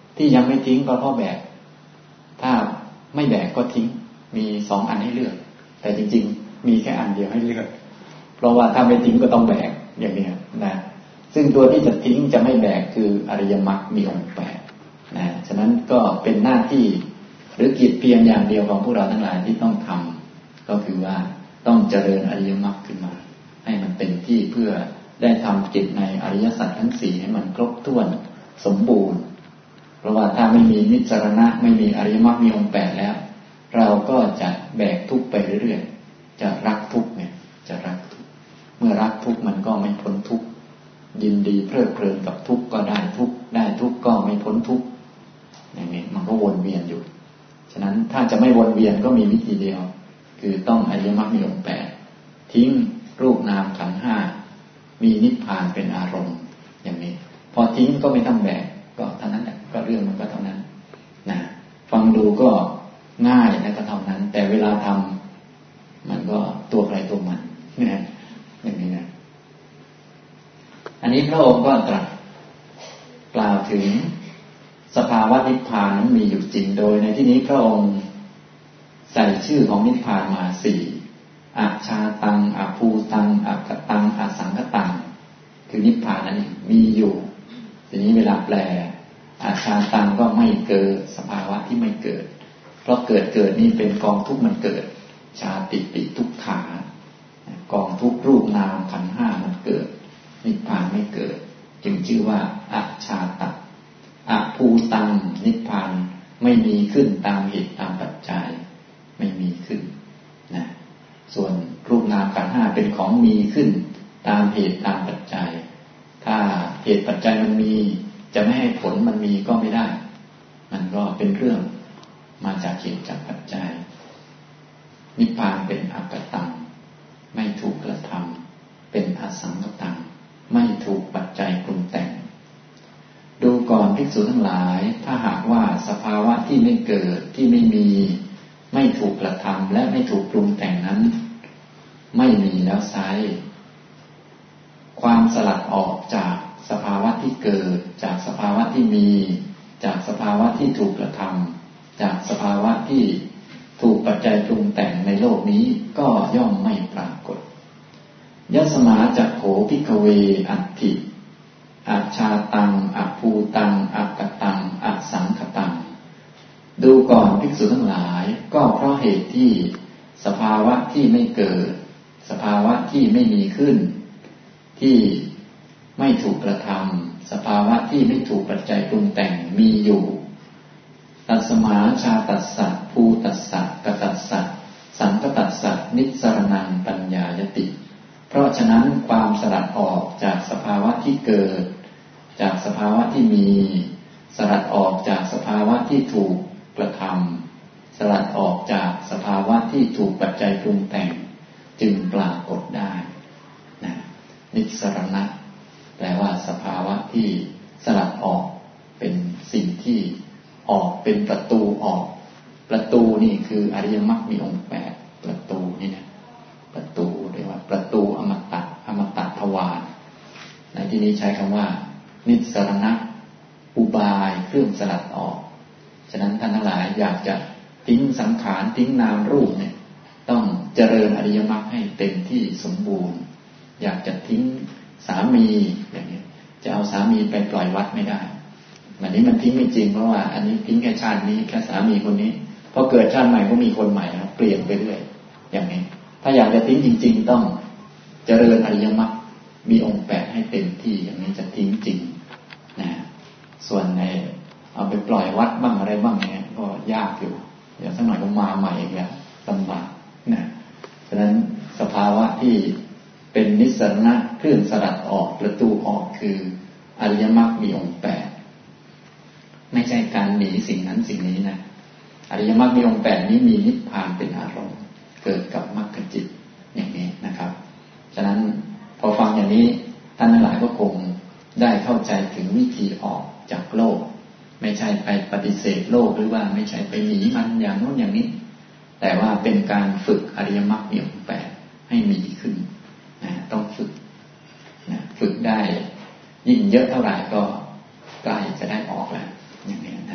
ที่ยังไม่ทิ้งก็เพราะแบกถ้าไม่แบกก็ทิ้งมีสองอันให้เลือกแต่จริงๆมีแค่อันเดียวให้เลือกเพราะว่าถ้าไม่ทิ้งก็ต้องแบกอย่างนี้นะซึ่งตัวที่จะทิ้งจะไม่แบกคืออริยมรรคมีองค์แปดนะฉะนั้นก็เป็นหน้าที่หรือกิจเพียงอย่างเดียวของพวกเราทั้งหลายที่ต้องทำก็คือว่าต้องเจริญอริยมรรคขึ้นมาให้มันเต็มที่เพื่อได้ทำกิจในอริยสัจทั้งสี่ให้มันครบถ้วนสมบูรณ์เพราะว่าถ้าไม่มีนิจจรณะไม่มีอริยมรรคมีองค์แปดแล้วเราก็จะแบกทุกข์ไปเรื่อยๆจะรักทุกข์เนี่ยจะรักทุกข์เมื่อรักทุกข์มันก็ไม่พ้นทุกข์ยินดีเพลิดเพลินกับทุกข์ก็ได้ทุกข์ได้ทุกข์ก็ไม่พ้นทุกข์อย่างนี้มันก็วนเวียนอยู่ฉะนั้นถ้าจะไม่วนเวียนก็มีวิธีเดียวคือต้องอริยมรรคมีองค์แปดทิ้งรูปนามขันธ์ห้ามีนิพพานเป็นอารมณ์อย่างนี้พอทิ้งก็ไม่ต้องแบกก็เท่านั้นแหละก็เรื่องมันก็เท่านั้นนะฟังดูก็ง่ายและก็เท่านั้นแต่เวลาทำมันก็ตัวใครตัวมันนะอย่างนี้นะอันนี้พระองค์ก็ตรัสกล่าวถึงสภาวะนิพพานนั้นมีอยู่จริงโดยในที่นี้พระองค์ใส่ชื่อของนิพพานมาสี่อชาตังอภูตังอักตังอสังคตังคือนิพพานนั้นมีอยู่ทีนี้เวลาแปลอชาตังก็ไม่เกิดสภาวะที่ไม่เกิดเพราะเกิดเกิดนี่เป็นกองทุกข์มันเกิดชาติปิทุกขากองทุกข์รูปนามขันธ์ห้ามันเกิดนิพพานไม่เกิดจึงชื่อว่าอชาตะอภูตังนิพพานไม่มีขึ้นตามเหตุตามปัจจัยไม่มีขึ้นนะส่วนรูปนามขันธ์ห้าเป็นของมีขึ้นตามเหตุตามปัจจัยถ้าเหตุปัจจัยมันมีจะไม่ให้ผลมันมีก็ไม่ได้มันก็เป็นเรื่องมาจากเหตุจากปัจจัยนิพพานเป็นอักตังไม่ถูกกระทำเป็นอสังคตังไม่ถูกปัจจัยปรุงแต่งดูก่อนภิกษุทั้งหลายถ้าหากว่าสภาวะที่ไม่เกิดที่ไม่มีไม่ถูกกระทำและไม่ถูกปรุงแต่งนั้นไม่มีแล้วไซร้ความสลัดออกจากสภาวะที่เกิดจากสภาวะที่มีจากสภาวะที่ถูกกระทำจากสภาวะที่ถูกปัจจัยปรุงแต่งในโลกนี้ก็ย่อมไม่ปรากฏยัสมาจักโขภิกขเวอัตถิอชาตังอภูตังอักตังอสังคตังดูก่อนภิกษุทั้งหลายก็เพราะเหตุที่สภาวะที่ไม่เกิดสภาวะที่ไม่มีขึ้นที่ไม่ถูกกระทำสภาวะที่ไม่ถูกปัจจัยปรุงแต่งมีอยู่ตัสมาชาตัสสะภูตัสสะกตัสสะสังคตัสสะนิสรณังปัญญายติเพราะฉะนั้นความสลัดออกจากสภาวะที่เกิดจากสภาวะที่มีสลัดออกจากสภาวะที่ถูกกระทำสลัดออกจากสภาวะที่ถูกปัจจัยปรุงแต่งจึงปรากฏได้นะนิสรณะแปลว่าสภาวะที่สลัดออกเป็นสิ่งที่ออกเป็นประตูออกประตูนี่คืออริยมรรคมีองค์แปดประตูนี่นะประตูเรียกว่าประตูอมตะอมตะทวารในที่นี้ใช้คำว่านิสรณะอุบายเครื่องสลัดออกฉะนั้นท่านทั้งหลายอยากจะทิ้งสังขารทิ้งนามรูปเนี่ยต้องเจริญอริยมรรคให้เต็มที่สมบูรณ์อยากจะทิ้งสามีอย่างนี้จะเอาสามีไปปล่อยวัดไม่ได้วันนี้มันทิ้งไม่จริงเพราะว่าอันนี้ทิ้งแค่ชาตินี้แค่สามีคนนี้พอเกิดชาติใหม่ก็มีคนใหม่ครับเปลี่ยนไปเรื่อยอย่างนี้ถ้าอยากจะทิ้งจริงๆต้องเจริญอริยมรรคมีองค์แปดให้เต็มที่อย่างนี้จะทิ้งจริงนะส่วนในเอาไปปล่อยวัดบ้างอะไรบ้างเนี้ยก็ยากอยู่เดี๋ยวสักหน่อยก็มาใหม่อีกแล้วลำบากนะฉะนั้นสภาวะที่เป็นนิสรณะเครื่องสลัดออกประตูออกคืออริยมรรคมีองค์แปดไม่ใช่การหนีสิ่งนั้นสิ่งนี้นะอริยมรรคมีองค์แปดนี้มีนิพพานเป็นอารมณ์เกิดกับมรรคจิตอย่างนี้นะครับฉะนั้นพอฟังอย่างนี้ท่านทั้งหลายก็คงได้เข้าใจถึงวิธีออกจากโลกไม่ใช่ไปปฏิเสธโลกหรือว่าไม่ใช่ไปหนีมันอย่างโน้นอย่างนี้แต่ว่าเป็นการฝึกอริยมรรคมีองค์แปดให้มีขึ้นนะต้องฝึกนะฝึกได้ยิ่งเยอะเท่าไหร่ก็ใกล้จะได้ออกแล้วอย่างนี้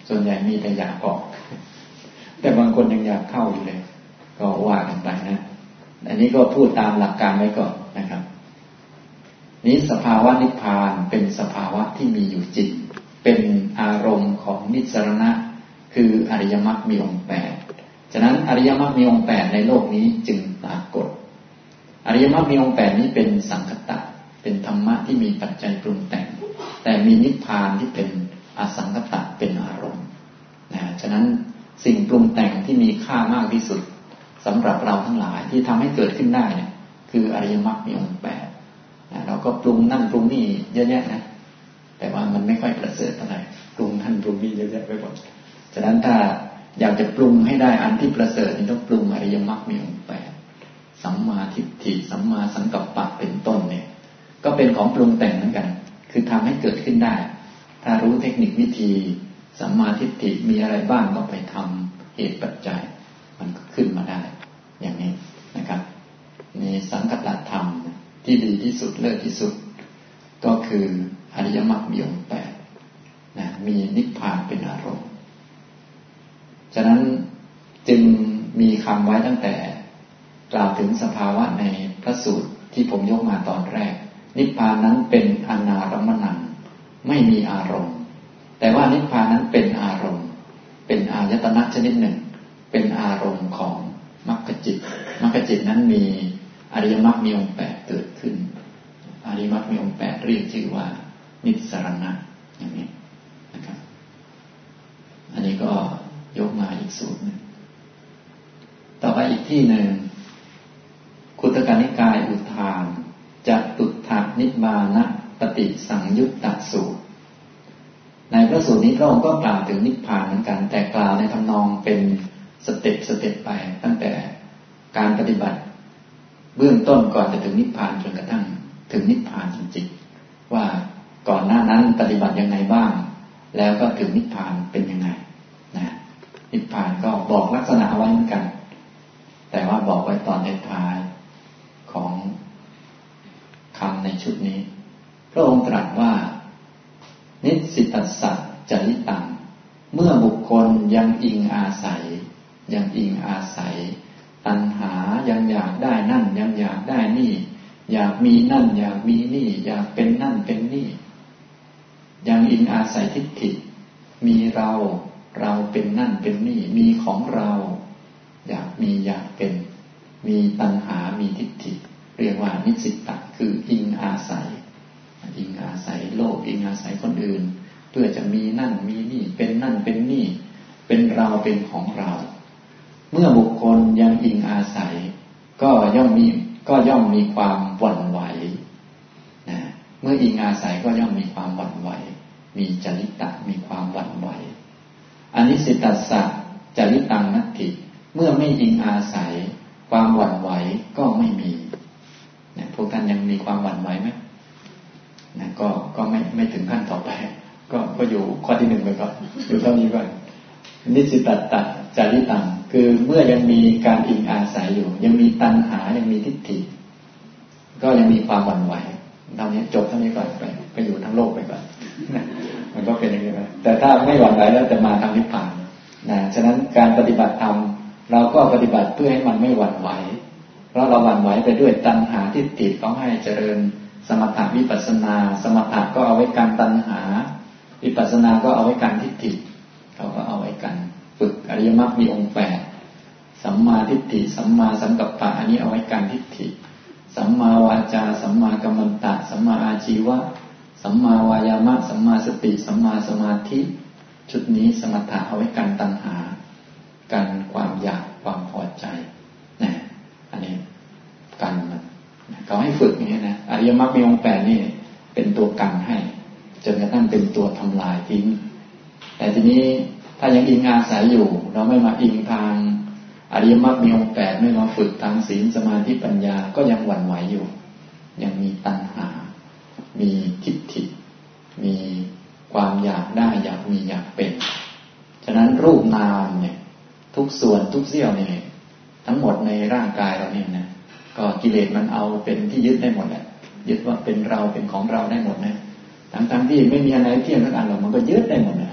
ส่วนใหญ่มีแต่อยากออกแต่บางคนยังอยากเข้าอยู่เลยก็ว่ากันไปนะอันนี้ก็พูดตามหลักการไว้ก่อนนะครับนี้สภาวะนิพพานเป็นสภาวะที่มีอยู่จริงเป็นอารมณ์ของนิสรณะคืออริยมรรคมีองค์แปดฉะนั้นอริยมรรคมีองค์แปดในโลกนี้จึงปรากฏอริยมรรคมีองค์แปดนี้เป็นสังคตะเป็นธรรมะที่มีปัจจัยปรุงแต่งแต่มีนิพพานที่เป็นอสังคตะเป็นอารมณ์นะฉะนั้นสิ่งปรุงแต่งที่มีค่ามากที่สุดสำหรับเราทั้งหลายที่ทำให้เกิดขึ้นได้เนี่ยคืออริยมรรคมีองค์แปดนะเราก็ปรุงนั่นปรุงนี่เยอะแยะนะแต่ว่ามันไม่ค่อยประเสริฐเท่าไหร่ปรุงนั่นปรุงนี่เยอะแยะไปหมดฉะนั้นถ้าอยากจะปรุงให้ได้อันที่ประเสริฐนี่ต้องปรุงอริยมรรคมีองค์แปดสัมมาทิฏฐิสัมมาสังกัปปะเป็นต้นเนี่ยก็เป็นของปรุงแต่งเหมือนกันคือทำให้เกิดขึ้นได้ถ้ารู้เทคนิควิธีสัมมาทิฏฐิมีอะไรบ้างก็ไปทำเหตุปัจจัยมันก็ขึ้นมาได้อย่างนี้นะครับในสังคตธรรมที่ดีที่สุดเลิศที่สุดก็คืออริยมรรคมีองค์แปดนะมีนิพพานเป็นอารมณ์ฉะนั้นจึงมีคำไว้ตั้งแต่กล่าวถึงสภาวะในพระสูตรที่ผมยกมาตอนแรกนิพพานนั้นเป็นอนารมณังไม่มีอารมณ์แต่ว่านิพพานนั้นเป็นอารมณ์เป็นอายตนะชนิดหนึ่งเป็นอารมณ์ของมรรคจิตมรรคจิตนั้นมีอริยมรรคมีองค์แปดเกิดขึ้นอริยมรรคมีองค์แปดเรียกชื่อว่านิสรณะอย่างนี้นะครับอันนี้ก็ยกมาอีกสูตรนึงต่อไปอีกที่หนึ่งคุตกนิกายอุทานจตุถานิบานะปฏิสังยุตตสูตรในพระสูตรนี้พระองค์ก็กล่าวถึงนิพพานเหมือนกันแต่กล่าวในทำนองเป็นสเต็ปสเต็ปไปตั้งแต่การปฏิบัติเบื้องต้นก่อนจะถึงนิพพานจนกระทั่งถึงนิพพานจริงๆว่าก่อนหน้านั้นปฏิบัติยังไงบ้างแล้วก็ถึงนิพพานเป็นยังไงนะนิพพานก็บอกลักษณะไว้เหมือนกันแต่ว่าบอกไว้ตอนท้ายของคำในชุดนี้พระองค์ตรัสว่านิสิตัสสะจริตังเมื่อบุคคลยังอิงอาศัยยังอิงอาศัยตัณหายังอยากได้นั่นยังอยากได้นี่อยากมีนั่นอยากมีนี่อยากเป็นนั่นเป็นนี่ยังอิงอาศัยทิฏฐิมีเราเราเป็นนั่นเป็นนี่มีของเราอยากมีอยากเป็นมีตัณหามีทิฏฐิเรียกว่านิสิตะคืออิงอาศัยอิงอาศัยโลกอิงอาศัยคนอื่นเพื่อจะมีนั่นมีนี่เป็นนั่นเป็นนี่เป็นเราเป็นของเราเมื่อบุคคลยังอิงอาศัยก็ย่อมมีก็ย่อมมีความหวั่นไหวนะเมื่ออิงอาศัยก็ย่อมมีความหวั่นไหวมีจริตะมีความหวั่นไหวอนิสิตัสสะจริตังนัตถิเมื่อไม่อิงอาศัยความหวั่นไหวก็ไม่มีนะพวกท่านยังมีความหวั่นไหวไหมนะก็ก็ไม่ไม่ถึงขั้นต่อไปก็ก็อยู่ข้อที่หนึ่งไปก่อนอยู่เท่านี้ก่อนนิสิตัสสะจริตังคือเมื่อยังมีการอิงอาศัยอยู่ยังมีตัณหายังมีทิฏฐิก็ยังมีความหวั่นไหวเท่านี้จบเท่านี้ก่อนไปไปอยู่ทั้งโลกไปก่อนนะมันก็เป็นอย่างนี้ไปแต่ถ้าไม่หวั่นไหวแล้วจะมาทางนิพพานนะฉะนั้นการปฏิบัติธรรมเราก็ปฏิบัติเพื่อให้มันไม่หวั่นไหวเพราะเราหวั่นไหวไปด้วยตัณหาทิฏฐิเขาให้เจริญสมถะวิปัสสนาสมถะก็เอาไว้กันตัณหาวิปัสสนาก็เอาไว้กันทิฏฐิเขาก็เอาไว้กันฝึกอริยมรรคมีองค์แปดสัมมาทิฏฐิสัมมาสังกัปปะอันนี้เอาไว้กันทิฏฐิสัมมาวาจาสัมมากัมมันตะสัมมาอาชีวะสัมมาวายามะสัมมาสติสัมมาสมาธิชุดนี้สมถะเอาไว้กันตัณหากันความอยากความพอใจนะอันนี้กันมันเขาให้ฝึกอย่างนี้นะอริยมรรคมีองค์แปดนี่เป็นตัวกันให้จนกระทั่งเป็นตัวทำลายทิ้งแต่ทีนี้ถ้ายังอิงอาศัยอยู่เราไม่มาอิงทางอริยมรรคมีองค์แปดไม่มาฝึกทางศีลสมาธิปัญญาก็ยังหวั่นไหวอยู่ยังมีตัณหามีทิฏฐิมีความอยากได้อยากมีอยากเป็นฉะนั้นรูปนามเนี่ยทุกส่วนทุกเสี้ยวเนี่ยทั้งหมดในร่างกายเราเนี่ยนะก็กิเลสมันเอาเป็นที่ยึดได้หมดแหละยึดว่าเป็นเราเป็นของเราได้หมดนะทั้งๆที่ไม่มีอะไรเที่ยงทั้งอันหรอกมันก็ยึดได้หมดนะ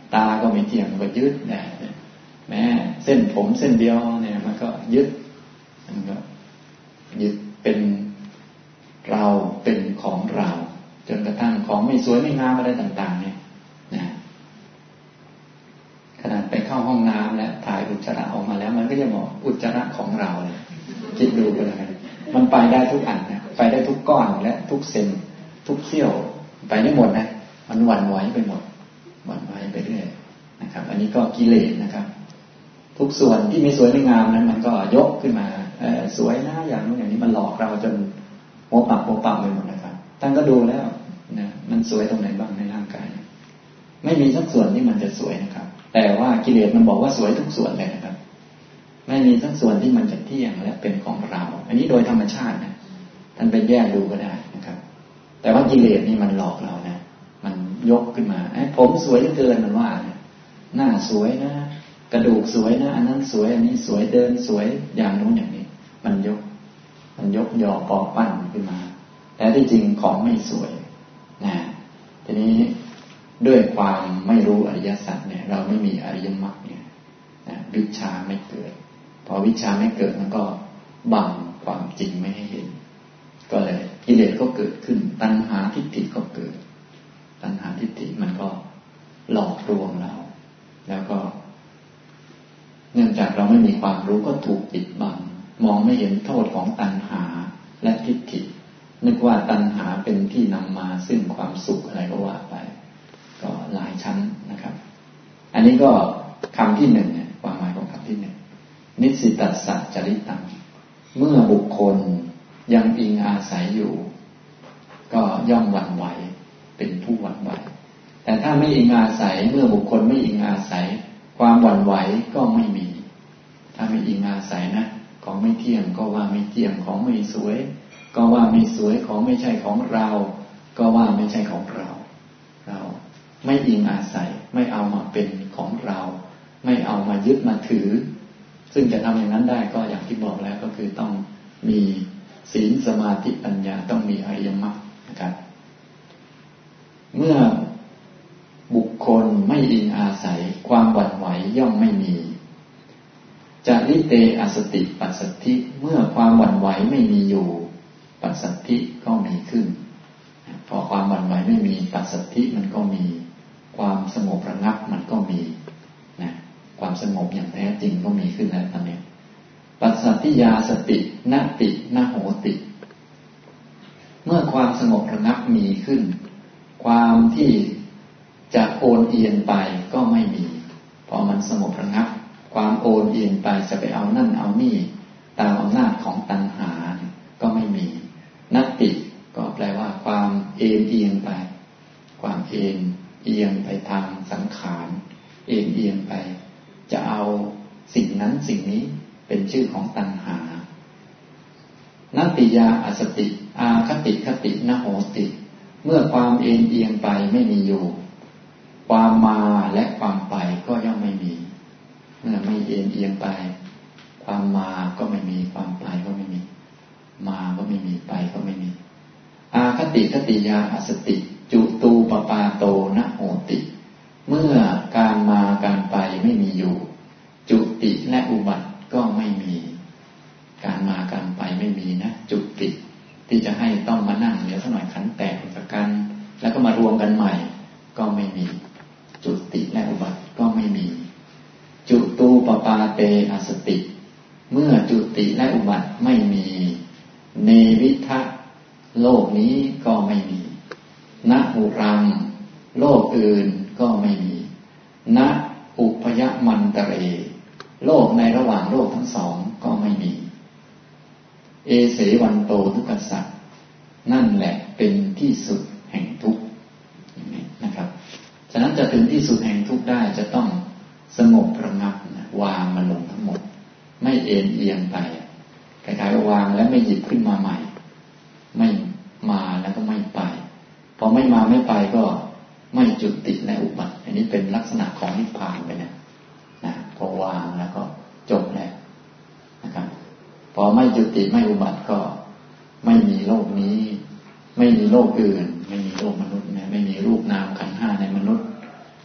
ตาก็ไม่เที่ยงก็ยึดเนี่ยแม้เส้นผมเส้นเดียวเนี่ยมันก็ยึดมันก็ยึดเป็นเราเป็นของเราจนกระทั่งของไม่สวยไม่งามอะไรต่างๆเนี่ยนะขนาดไปเข้าห้องน้ำแล้วถ่ายอุจจาระออกมาแล้วมันก็ยังบอกอุจจาระของเราเลยคิดดูไปเลยมันไปได้ทุกอันนะไปได้ทุกก้อนและทุกเซนทุกเสี้ยวไปได้หมดนะมันหวั่นไหวไปหมดหวั่นไหวไปเรื่อยนะครับอันนี้ก็กิเลสนะครับทุกส่วนที่ไม่สวยไม่งามนั้นมันก็ยกขึ้นมาเออสวยนะอย่างนู้นอย่างนี้มันหลอกเราจนโมปักโมปักไปหมดนะครับท่านก็ดูแล้วนะมันสวยตรงไหนบ้างในร่างกายไม่มีสักส่วนที่มันจะสวยนะครับแต่ว่ากิเลสมันบอกว่าสวยทุกส่วนเลยนะครับไม่มีสักส่วนที่มันจะเที่ยงและเป็นของเราอันนี้โดยธรรมชาตินะท่านไปแยกดูก็ได้นะครับแต่ว่ากิเลสนี่มันหลอกเรานะมันยกขึ้นมาไอ้ผมสวยเหลือเกินมันว่านะหน้าสวยนะกระดูกสวยนะอันนั้นสวยอันนี้สวยเดินสวยอย่างโน้นอย่างนี้มันยกมันยกย่อปอปั้นขึ้นมาแต่ที่จริงของไม่สวยนะทีนี้ด้วยความไม่รู้อริยสัจเนี่ยเราไม่มีอริยมรรคเนี่ยนะวิชาไม่เกิดพอวิชาไม่เกิดมันก็บังความจริงไม่ให้เห็นก็เลยกิเลสก็เกิดขึ้นตัณหาทิฏฐิก็เกิดตัณหาทิฏฐิมันก็หลอกลวงเราแล้วก็เนื่องจากเราไม่มีความรู้ก็ถูกปิดบังมองไม่เห็นโทษของตัณหาและทิฏฐินึกว่าตัณหาเป็นที่นำมาซึ่งความสุขอะไรก็ว่าไปก็หลายชั้นนะครับอันนี้ก็คำที่หนึ่งเนี่ยความหมายของคำที่หนึ่งนิสิตัสสะจริตังเมื่อบุคคลยังอิงอาศัยอยู่ก็ย่อมหวั่นไหวเป็นผู้หวั่นไหวแต่ถ้าไม่อิงอาศัยเมื่อบุคคลไม่อิงอาศัยความหวั่นไหวก็ไม่มีถ้าไม่อิงอาศัยนะของไม่เที่ยงก็ว่าไม่เที่ยงของไม่สวยก็ว่าไม่สวยของไม่ใช่ของเราก็ว่าไม่ใช่ของเราเราไม่อิงอาศัยไม่เอามาเป็นของเราไม่เอามายึดมาถือซึ่งจะทำอย่างนั้นได้ก็อย่างที่บอกแล้วก็คือต้องมีศีลสมาธิปัญญาต้องมีอริยมรรคนะครับเมื่อบุคคลไม่อิงอาศัยความหวั่นไหวย่อมไม่มีจริเตอสติปัสสัทธิเมื่อความหวั่นไหวไม่มีอยู่ปัสสัทธิก็มีขึ้นพอความหวั่นไหวไม่มีปัสสัทธิมันก็มีความสงบระงับมันก็มีนะความสงบอย่างแท้จริงก็มีขึ้นแล้วตอนนี้ปัสสัทธิยาสตินตินโหติเมื่อความสงบระงับมีขึ้นความที่จะโอนเอียงไปก็ไม่มีพอมันสงบระงับความโอนเอียงไปจะไปเอานั่นเอานี่ตามอำนาจของตัณหาก็ไม่มีนัตติก็แปลว่าความเอ็นเอียงไปความเอ็นเอียงไปทางสังขารเอ็นเอียงไปจะเอาสิ่งนั้นสิ่งนี้เป็นชื่อของตัณหานัตติยาอสติอาคติคตินโหติเมื่อความเอ็นเอียงไปไม่มีอยู่ความมาและความไปก็ย่อมไม่มีเมื่อไม่เอ็นเอียงไปความมาก็ไม่มีความไปก็ไม่มีมาก็ไม่มีไปก็ไม่มีอาคติคติยาอสติจุตูปปาโตนะโหติเมื่อการมาการไปไม่มีอยู่จุติและอุบัติก็ไม่มีการมาการไปไม่มีนะจุติที่จะให้ต้องมานั่งเดี๋ยวสักหน่อยขันแตกจากกันแล้วก็มารวมกันใหม่ก็ไม่มีจุติและอุบัติก็ไม่มีจุตูปปาเตอสติเมื่อจุติและอุบัติไม่มีเนวิทะโลกนี้ก็ไม่มีณหุรังโลกอื่นก็ไม่มีณอุพยมันตเรโลกในระหว่างโลกทั้งสองก็ไม่มีเอเสวันโตทุกขสัจนั่นแหละเป็นที่สุดแห่งทุกข์นะครับฉะนั้นจะถึงที่สุดแห่งทุกข์ได้จะต้องสงบระงับนะวางมันลงทั้งหมดไม่เอ็นเอียงไปคล้ายๆว่าวางแล้วไม่หยิบขึ้นมาใหม่ไม่มาแล้วก็ไม่ไปพอไม่มาไม่ไปก็ไม่จุติและอุบัติอันนี้เป็นลักษณะของนิพพานไปนะนะพอวางแล้วก็จบแล้วนะครับพอไม่จุติไม่อุบัติก็ไม่มีโลกนี้ไม่มีโลกอื่นไม่มีโลกมนุษย์นะไม่มีรูปนามขันธ์ห้าในมนุษย์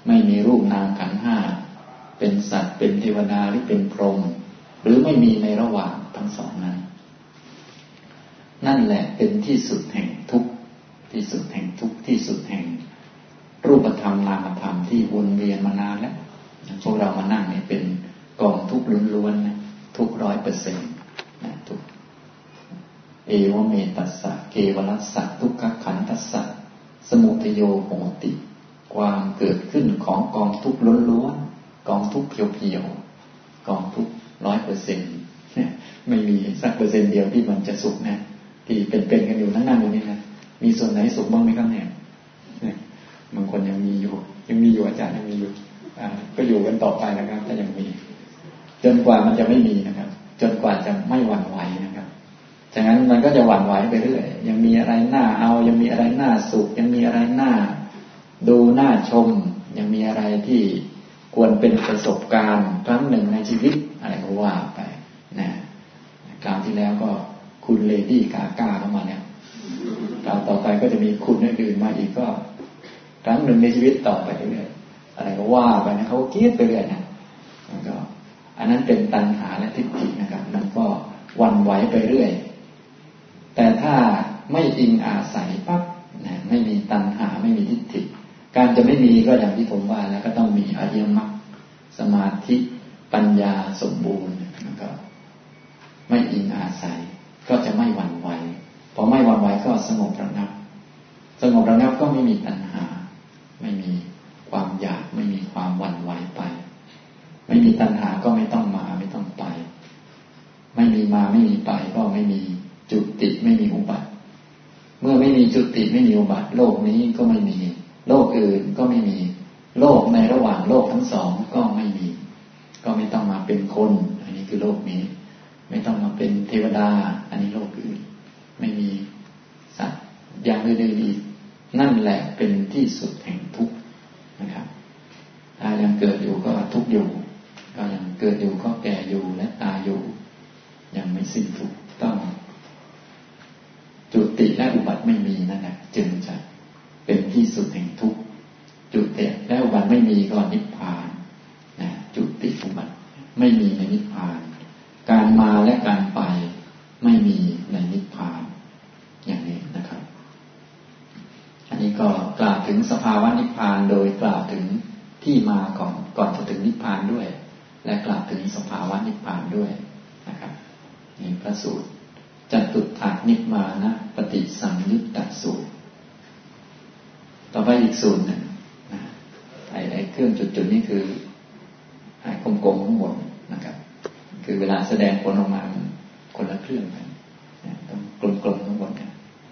ไม่มีรูปนามขันธ์ห้าเป็นสัตว์เป็นเทวดาหรือเป็นพรหมหรือไม่มีในระหว่างทั้งสองนั้นนั่นแหละเป็นที่สุดแห่งทุกข์ที่สุดแห่งทุกข์ที่สุดแห่งรูปธรรมนามธรรมที่วนเวียนมานานแล้วพวกเรามานั่งเนี่ยเป็นกองทุกข์ล้วนๆนะทุกร้อยเปอร์เซ็นต์นะทุกเอวเมตัสสะเกวรัสสะทุกขขันธัสสะสมุทัยโยโหติความเกิดขึ้นของกองทุกข์ล้วนๆกองทุกข์เพียวๆกองทุกข์ร้อยเปอร์เซ็นต์ไม่มีสักเปอร์เซ็นต์เดียวที่มันจะสุขนะที่เป็นๆกันอยู่นั่งๆอยู่นี่นะมีส่วนไหนสุขบ้างไหมครับเนี่ยบางคนยังมีอยู่ยังมีอยู่อาจารย์ยังมีอยู่ก็อยู่กันต่อไปนะครับถ้ายังมีจนกว่ามันจะไม่มีนะครับจนกว่าจะไม่หวั่นไหวนะครับฉะนั้นมันก็จะหวั่นไหวไปเรื่อยยังมีอะไรน่าเอายังมีอะไรน่าสุขยังมีอะไรน่าดูน่าชมยังมีอะไรที่ควรเป็นประสบการณ์ครั้งหนึ่งในชีวิตอะไรก็ว่าไปนะคราวที่แล้วก็คุณเลดี้กาก้าเข้ามาแล้วคราวต่อไปก็จะมีคุณอื่นๆมาอีกก็ครั้งหนึ่งในชีวิตต่อไปเรื่อยอะไรก็ว่าไปนะเขาคิดไปเรื่อยนะมันก็อันนั้นเป็นตัณหาและทิฏฐินะครับมันก็หวั่นไหวไปเรื่อยแต่ถ้าไม่อิงอาศัยปั๊บนะไม่มีตัณหาไม่มีทิฏฐิการจะไม่มีก็อย่างที่ผมว่าแล้วก็ต้องมีอริยมรรคสมาธิปัญญาสมบูรณ์แล้วก็ไม่อิงอาศัยก็จะไม่หวั่นไหวพอไม่หวั่นไหวก็สงบระงับสงบระงับก็ไม่มีตัณหาไม่มีความอยากไม่มีความหวั่นไหวไปไม่มีตัณหาก็ไม่ต้องมาไม่ต้องไปไม่มีมาไม่มีไปก็ไม่มีจุติไม่มีอุบัติเมื่อไม่มีจุติไม่มีอุบัติโลกนี้ก็ไม่มีโลกอื่นก็ไม่มีโลกในระหว่างโลกทั้งสองก็ไม่มีก็ไม่ต้องมาเป็นคนอันนี้คือโลกนี้ไม่ต้องมาเป็นเทวดาอันนี้โลกอื่นไม่มีสัตว์อย่างอื่นๆอีกนั่นแหละเป็นที่สุดแห่งทุกข์นะครับถ้ายังเกิดอยู่ก็ทุกข์อยู่ก็ยังเกิดอยู่ก็แก่อยู่และตายอยู่ยังไม่สิ้นทุกข์ต้องจุติและอุบัติไม่มีนั่นแหละจึงจะเป็นที่สุดแห่งทุกข์จุติและอุบัติไม่มีก็นิพพานนะจุติอุบัติไม่มีในนิพพานการมาและการไปไม่มีในนิพพานอย่างนี้นะครับอันนี้ก็กล่าวถึงสภาวะนิพพานโดยกล่าวถึงที่มาก่อนก่อนจะถึงนิพพานด้วยและกล่าวถึงสภาวะนิพพานด้วยนะครับนี่พระสูตรจตุตถานิพพานะปฏิสังยุตตสูตรต่อไปอีกสูตรหนึ่งนะไอ้ไอ้เครื่องจุดๆนี่คือไอ้กลมๆข้างบนนะครับคือเวลาแสดงผลออกมาคนละเครื่องกันต้องกลมๆข้างบนกัน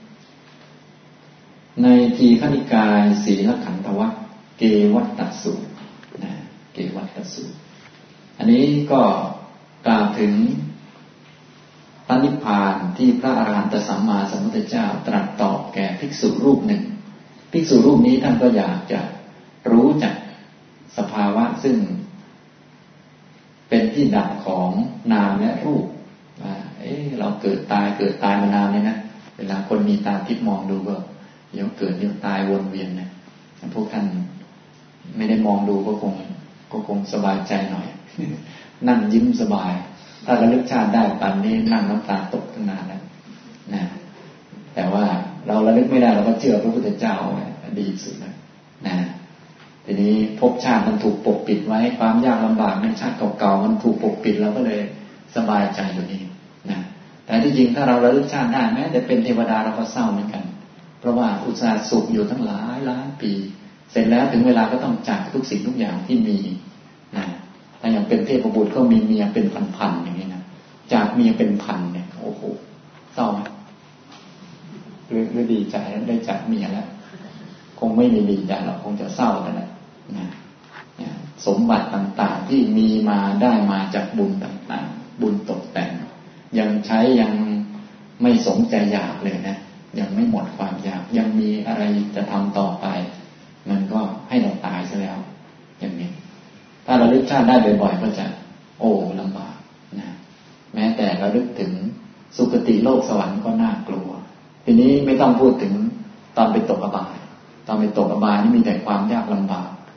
ในทีฆนิกายสีลขันธวัคเกวัตตสูตรนะเกวัตตสูตรอันนี้ก็กล่าวถึงพระนิพพานที่พระอรหันตสัมมาสัมพุทธเจ้าตรัสตอบแก่ภิกษุรูปหนึ่งภิกษุรูปนี้ท่านก็อยากจะรู้จักสภาวะซึ่งเป็นที่ดับของนามและรูปว่าเอ๊ะเราเกิดตายเกิดตายมานานเลยนะเวลาคนมีตาทิพย์มองดูก็เดี๋ยวเกิดเดี๋ยวตายวนเวียนนะพวกท่านไม่ได้มองดูก็คงก็คงสบายใจหน่อย นั่งยิ้มสบายถ้าระลึกชาติได้ปันนี้นั่งน้ำตาตกตั้งนานแล้วนะแต่ว่าเราระลึกไม่ได้เราก็เชื่อพระพุทธเจ้าดีสุดแล้วนะทีนี้ภพชาติมันถูกปกปิดไว้ความยากลำบากในชาติเก่าๆมันถูกปกปิดเราก็เลยสบายใจอยู่นี่นะแต่ที่จริงถ้าเราระลึกชาติได้แม้แต่เป็นเทวดาเราก็เศร้าเหมือนกันเพราะว่าอุตส่าห์สุขอยู่ทั้งหลายล้านปีเสร็จแล้วถึงเวลาก็ต้องจากทุกสิ่งทุกอย่างที่มีนะถ้าอย่างเป็นเทพบุตรก็มีเมียเป็นพันๆอย่างนี้นะจากเมียเป็นพันเนี่ยโอ้โหเศร้าไหมหรือหรือดีใจได้จากเมียแล้วคงไม่มีดีใจหรอกคงจะเศร้ากันแหละนะสมบัติต่างๆที่มีมาได้มาจากบุญต่างๆบุญตกแต่งยังใช้ยังไม่สมใจอยากเลยนะยังไม่หมดความอยากยังมีอะไรจะทำต่อไปมันก็ให้เราตายซะแล้วอย่างนี้ถ้าเราลึกชาติได้บ่อยๆก็จะโอ้ลำบากนะแม้แต่เราลึกถึงสุคติโลกสวรรค์ก็น่ากลัวทีนี้ไม่ต้องพูดถึงตอนไปตกอบายตอนไปตกอบายนี่มีแต่ความยากลำบาก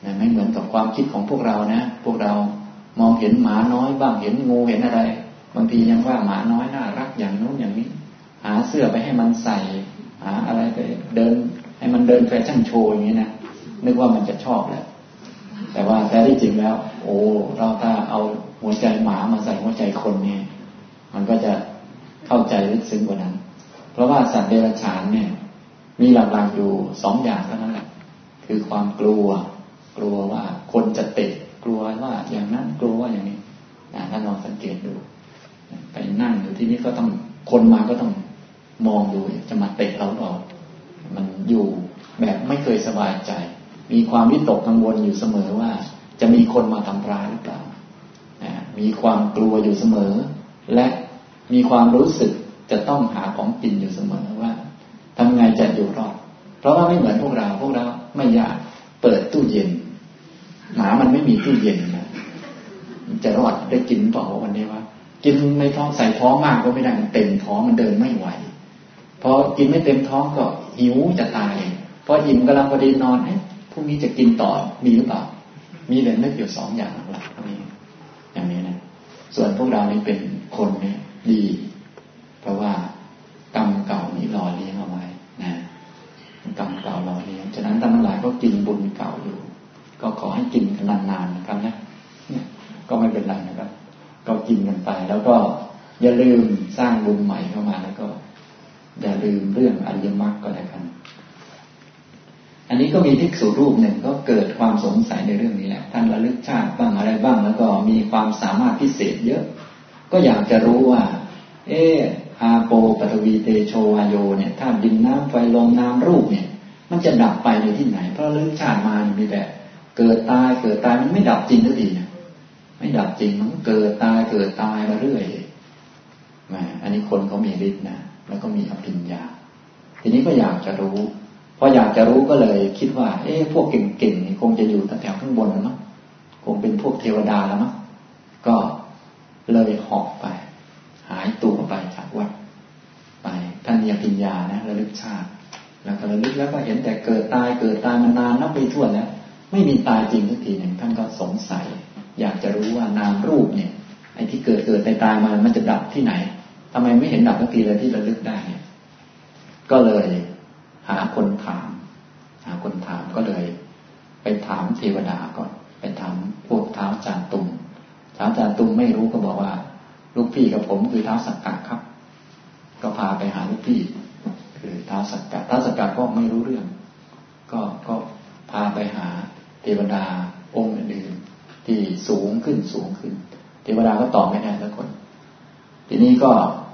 ไม่เหมือนกับความคิดของพวกเรานะพวกเรามองเห็นหมาน้อยบ้างเห็นงูเห็นอะไรบางทียังว่าหมาน้อยน่ารักอย่างโน้นอย่างนี้หาเสื้อไปให้มันใส่หาอะไรไปเดินให้มันเดินแฟชั่นโชว์อย่างนี้นะนึกว่ามันจะชอบแหละแต่ว่าแท้ที่จริงแล้วโอ้เราถ้าเอาหัวใจหมามาใส่หัวใจคนนี่มันก็จะเข้าใจลึกซึ้งกว่านั้นเพราะว่าสัตว์เดรัจฉานเนี่ยมีหลักๆอยู่สองอย่างเท่านั้นแหละคือความกลัวกลัวว่าคนจะเตะกลัวว่าอย่างนั้นกลัวว่าอย่างนี้ท่านลองสังเกตดูไปนั่งอยู่ที่นี่ก็ต้องคนมาก็ต้องมองดูจะมาเตะเราออกมันอยู่แบบไม่เคยสบายใจมีความวิตกกังวลอยู่เสมอว่าจะมีคนมาทำร้ายหรือเปล่ามีความกลัวอยู่เสมอและมีความรู้สึกจะต้องหาของกินอยู่เสมอว่าทำไงจะอยู่รอดเพราะว่าไม่เหมือนพวกเราพวกเราไม่อยากเปิดตู้เย็นหมามันไม่มีตู้เย็นนะจะรอดได้กินเปล่าวันนี้ว่ากินในท้องใส่ท้องมากก็ไม่ได้มันเต็มท้องมันเดินไม่ไหวพอกินไม่เต็มท้องก็หิวจะตายพออิ่มกำลังพอดีนอนเอ๊ะพรุ่งนี้จะกินต่อมีหรือเปล่ามีเลยนึกอยู่สองอย่างหลักๆนี่อย่างนี้นะส่วนพวกเรานี่เป็นคนเนี่ยดีเพราะว่ากรรมเก่านี้หล่อเลี้ยงเอาไว้นะกรรมเก่าหล่อเลี้ยงฉะนั้นท่านทั้งหลายก็กินบุญเก่าอยู่ก็ขอให้กินกันนานๆนะครับนะก็ไม่เป็นไรนะครับก็กินกันไปแล้วก็อย่าลืมสร้างบุญใหม่เข้ามาแล้วก็อย่าลืมเรื่องอริยมรรคก็แล้วกันอันนี้ก็มีภิกษุรูปหนึ่งก็เกิดความสงสัยในเรื่องนี้แหละท่านระลึกชาติบ้างอะไรบ้างแล้วก็มีความสามารถพิเศษเยอะก็อยากจะรู้ว่าเอออาโปปฐวีเตโชวาโยเนี่ยธาตุดินน้ำไฟลมน้ำรูปเนี่ยมันจะดับไปในที่ไหนเพราะระลึกชาติมามีแต่เกิดตายเกิดตายมันไม่ดับจริงสักทีนะไม่ดับจริงมันเกิดตายเกิดตายมาเรื่อยมาอันนี้คนเขามีฤทธิ์นะแล้วก็มีอภิญญาทีนี้ก็อยากจะรู้พออยากจะรู้ก็เลยคิดว่าเอ๊ะพวกเก่งๆนี่คงจะอยู่แถวข้างบนแล้วมั้งคงเป็นพวกเทวดาแล้วมั้งก็เลยหอบไปหายตัวไปจากวัดไปท่านมีอภิญญานะระลึกชาติแล้วก็ระลึกแล้วก็เห็นแต่เกิดตายเกิดตายมานานนับไปทั่วแล้วไม่มีตายจริงสักทีหนึ่งท่านก็สงสัยอยากจะรู้ว่านามรูปเนี่ยไอ้ที่เกิดเกิดตายตายมามันจะดับที่ไหนทำไมไม่เห็นดับสักทีเลยที่ระลึกได้เนี่ยก็เลยหาคนถามหาคนถามก็เลยไปถามเทวดาก่อนไปถามพวกท้าวจานตุงท้าวจานตุงไม่รู้ก็บอกว่าลูกพี่กับผมคือท้าวสักกะครับก็พาไปหาลูกพี่คือท้าวสักกะท้าวสักกะก็ไม่รู้เรื่องก็ก็พาไปหาเทวดาองค์อื่นๆที่สูงขึ้นสูงขึ้นเทวดาก็ตอบไม่ได้ทุกคนทีนี้ก็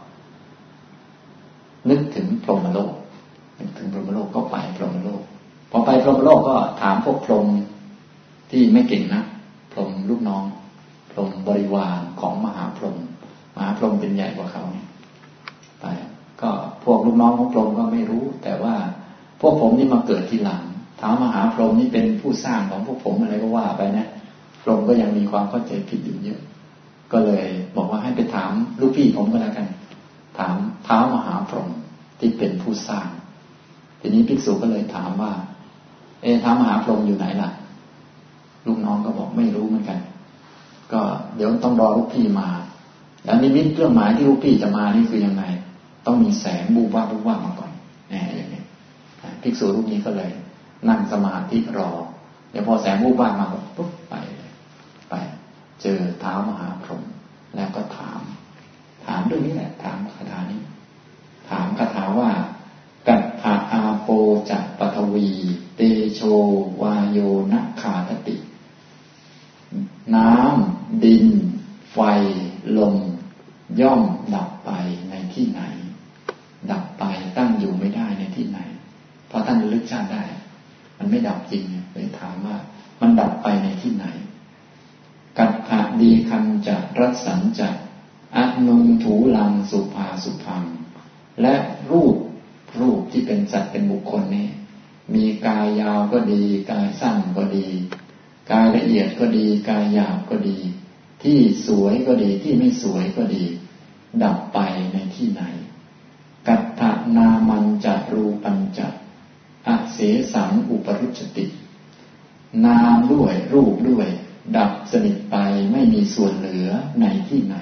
นึกถึงพรหมโลกนึกถึงพรหมโลกก็ไปพรหมโลกพอไปพรหมโลกก็ถามพวกพรหมที่ไม่เก่งนะพรหมลูกน้องพรหมบริวารของมหาพรหมมหาพรหมเป็นใหญ่กว่าเขาเนี่ยไปก็พวกลูกน้องของพรหมก็ไม่รู้แต่ว่าพวกผมนี่มาเกิดทีหลังท้าวมหาพรหมนี่เป็นผู้สร้างของพวกผมอะไรก็ว่าไปนะพรหมก็ยังมีความเข้าใจผิดอยู่เยอะก็เลยบอกว่าให้ไปถามลูกพี่ผมก็แล้วกันถามท้าวมหาพรหมที่เป็นผู้สร้างทีนี้ภิกษุก็เลยถามว่าเอ๊ะท้าวมหาพรหมอยู่ไหนล่ะลูกน้องก็บอกไม่รู้เหมือนกันก็เดี๋ยวต้องรอลูกพี่มาแล้วนิมิตเครื่องหมายที่ลูกพี่จะมานี่คือยังไงต้องมีแสงบูบวาบบูบวาบมาก่อนแหมอย่างนี้ภิกษุรูปนี้ก็เลยนั่งสมาธิรอเดี๋ยวพอแสงบูบวาบมาปุ๊บไปไปเจอท้าวมหาพรหมแล้วก็ถามถามเรื่องนี้แหละถามคาถานี้ถามคาถาว่ากัตถะอาโปจะปฐวีเตโชวาโยนะคาทติน้ำดินไฟลมย่อมดับไปในที่ไหนดับไปตั้งอยู่ไม่ได้ในที่ไหนเพราะท่านระลึกชาติได้มันไม่ดับจริงเลยถามว่ามันดับไปในที่ไหนกัตถะดีคันจะรัสสัญจะอนุถูลังสุภาสุพังและรูปรูปที่เป็นสัตว์เป็นบุคคลนี้มีกายยาวก็ดีกายสั้นก็ดีกายละเอียดก็ดีกายหยาบก็ดีที่สวยก็ดีที่ไม่สวยก็ดีดับไปในที่ไหนกัตถนามันจะรูปัญจะอเสสังอุปรุชตินามด้วยรูปด้วยดับสนิทไปไม่มีส่วนเหลือในที่ไหน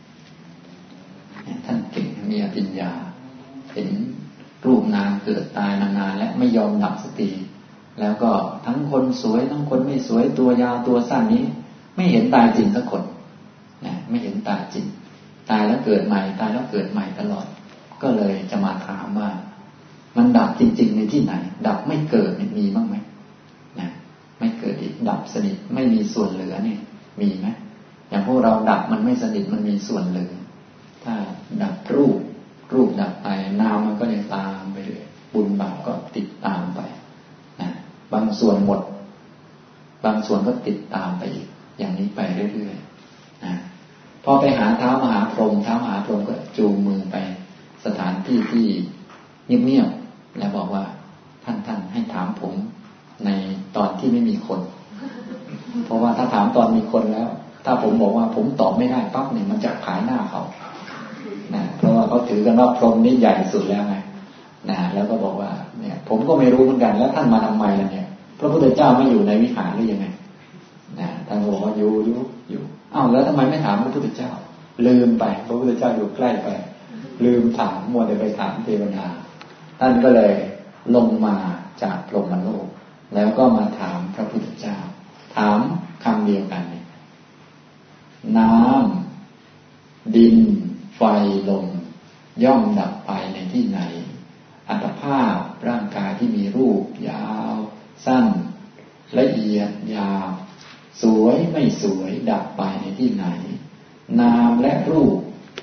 ท่านเก่งมีอภิญญาเห็นรูปนามเกิดตายนานๆและไม่ยอมดับสักทีแล้วก็ทั้งคนสวยทั้งคนไม่สวยตัวยาวตัวสั้นนี้ไม่เห็นตายจริงสักคนนะไม่เห็นตายจริงตายแล้วเกิดใหม่ตายแล้วเกิดใหม่ตลอดก็เลยจะมาถามว่ามันดับจริงๆในที่ไหนดับไม่เกิดมีบ้างไหมนะไม่เกิดอีกดับสนิทไม่มีส่วนเหลือเนี่ยมีไหมอย่างพวกเราดับมันไม่สนิทมันมีส่วนเหลือถ้าดับรูปรูปดับไปนามมันก็ยังตามไปเลยบุญบาปก็ติดตามไปนะบางส่วนหมดบางส่วนก็ติดตามไปอีกอย่างนี้ไปเรื่อยๆนะพอไปหาเท้ามหาพรหมเท้ามหาพรหมก็จูงมือไปสถานที่ที่เงียบๆแล้วบอกว่าท่านท่านให้ถามผมในตอนที่ไม่มีคนเพราะว่าถ้าถามตอนมีคนแล้วถ้าผมบอกว่าผมตอบไม่ได้ปั๊บเนี่ยมันจะขายหน้าเขานะเพราะว่าเขาถือกันว่าพรหมนี่ใหญ่สุดแล้วไงนะแล้วก็บอกว่าเนี่ยผมก็ไม่รู้เหมือนกันแล้วท่านมาทำไมล่ะเนี่ยพระพุทธเจ้าไม่อยู่ในวิหารหรือยังไงนะท่านบอกว่าอยู่อยู่อยู่อ้าวแล้วทำไมไม่ถามพระพุทธเจ้าลืมไปพระพุทธเจ้าอยู่ใกล้ไปลืมถามมัวแต่ไปถามเทวดาท่านก็เลยลงมาจากพรหมโลกแล้วก็มาถามพระพุทธเจ้าถามคำเดียวกันเนี่ยน้ำดินไฟลมย่อมดับไปในที่ไหนอัตภาพร่างกายที่มีรูปยาวสั้นละเอียดยาวสวยไม่สวยดับไปในที่ไหนนามและรูป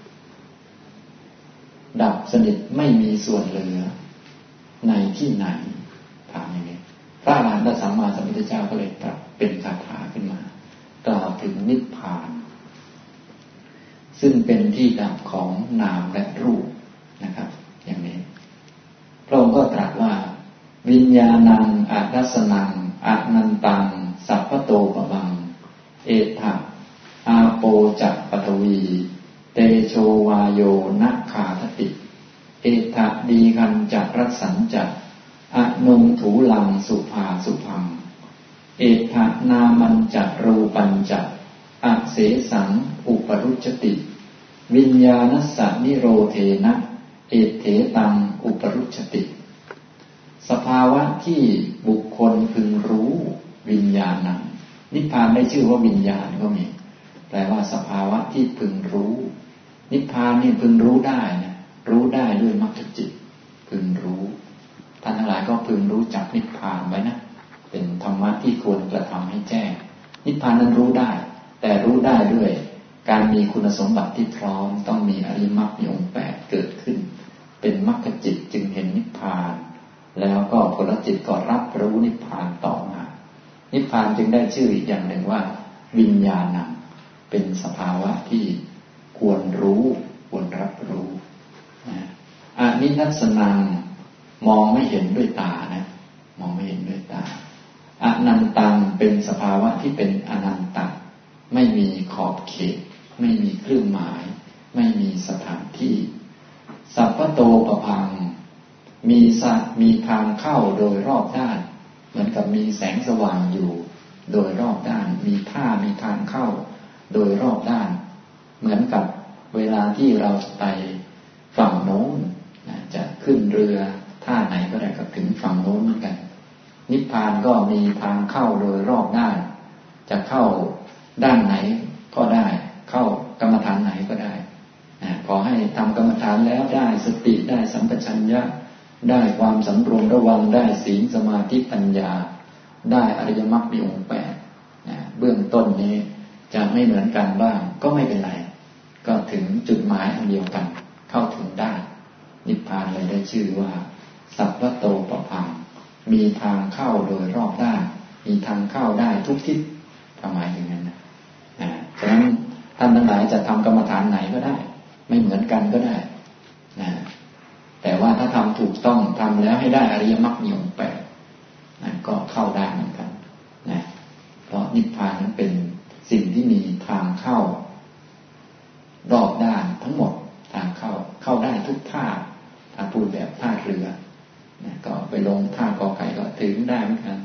ดับสนิทไม่มีส่วนเหลือในที่ไหนถามอย่างนี้พระอรหันตสัมมาสัมพุทธเจ้าก็เลยตรัสเป็นคาถาขึ้นมากล่าวถึงนิพพานซึ่งเป็นที่ดับของนามและรูปนะครับอย่างนี้พระองค์ก็ตรัสว่าวิญญาณังอาทัสสนังอนันตังสัพพโตปวังเอถะอาโปจักปฐวีเตโชวาโยนัคขาทติเอถะดีคันจักรัสสัญจักอนุงถูลังสุภาสุพังเอถะนามันจักรูปัญจักอเสสังอุปรุจติวิญญาณัสสะนิโรเทนะเอเถตังอุปรุจติสภาวะที่บุคคลพึงรู้วิญญาณนั้นนิพพานได้ชื่อว่าวิญญาณก็มีแปลว่าสภาวะที่พึงรู้นิพพานนี่พึงรู้ได้นะรู้ได้ด้วยมรรคจิตพึงรู้ท่านทั้งหลายก็พึงรู้จักนิพพานไว้นะเป็นธรรมะที่ควรกระทำให้แจ้งนิพพานนั้นรู้ได้แต่รู้ได้ด้วยการมีคุณสมบัติที่พร้อมต้องมีอริยมรรคมีองค์แปดเกิดขึ้นเป็นมรรคจิตจึงเห็นนิพพานแล้วก็ผลจิตก็รับรู้นิพพานต่อมานิพพานจึงได้ชื่ออีกอย่างหนึ่งว่าวิญญาณังเป็นสภาวะที่ควรรู้ควรรับรู้อนิทัสสนังมองไม่เห็นด้วยตานะมองไม่เห็นด้วยตาอนันตังเป็นสภาวะที่เป็นอนันตะไม่มีขอบเขตไม่มีเครื่องหมายไม่มีสถานที่สัพพโตปภังมีสัตว์มีทางเข้าโดยรอบด้านเหมือนกับมีแสงสว่างอยู่โดยรอบด้านมีท่ามีทางเข้าโดยรอบด้านเหมือนกับเวลาที่เราไปฝั่งโน้นจะขึ้นเรือท่าไหนก็ได้กับถึงฝั่งโน้นเหมือนกันนิพพานก็มีทางเข้าโดยรอบด้านจะเข้าด้านไหนก็ได้เข้ากรรมฐานไหนก็ได้พอให้ทำกรรมฐานแล้วได้สติได้สัมปชัญญะได้ความสำรวมระวังได้ศีลสมาธิปัญญาได้อริยมรรคมีองค์แปดเบื้องต้นนี้จะไม่เหมือนกันบ้างก็ไม่เป็นไรก็ถึงจุดหมายอันเดียวกันเข้าถึงได้นิพพานเลยได้ชื่อว่าสัพพโตปภังมีทางเข้าโดยรอบด้านมีทางเข้าได้ทุกทิศประมาณอย่างนั้นนะนะฉะนั้นท่านทั้งหลายจะทำกรรมฐานไหนก็ได้ไม่เหมือนกันก็ได้นะแต่ว่าถ้าทำถูกต้องทำแล้วให้ได้อริยมรรคมีองค์แปดนะก็เข้าได้เหมือนกันนะเพราะนิพพานนั้นเป็นสิ่งที่มีทางเข้ารอบด้านทั้งหมดทางเข้าเข้าได้ทุกท่าถ้าพูดแบบท่าเรือนะก็ไปลงท่ากอไก่ก็ถึงได้เหมือนกันข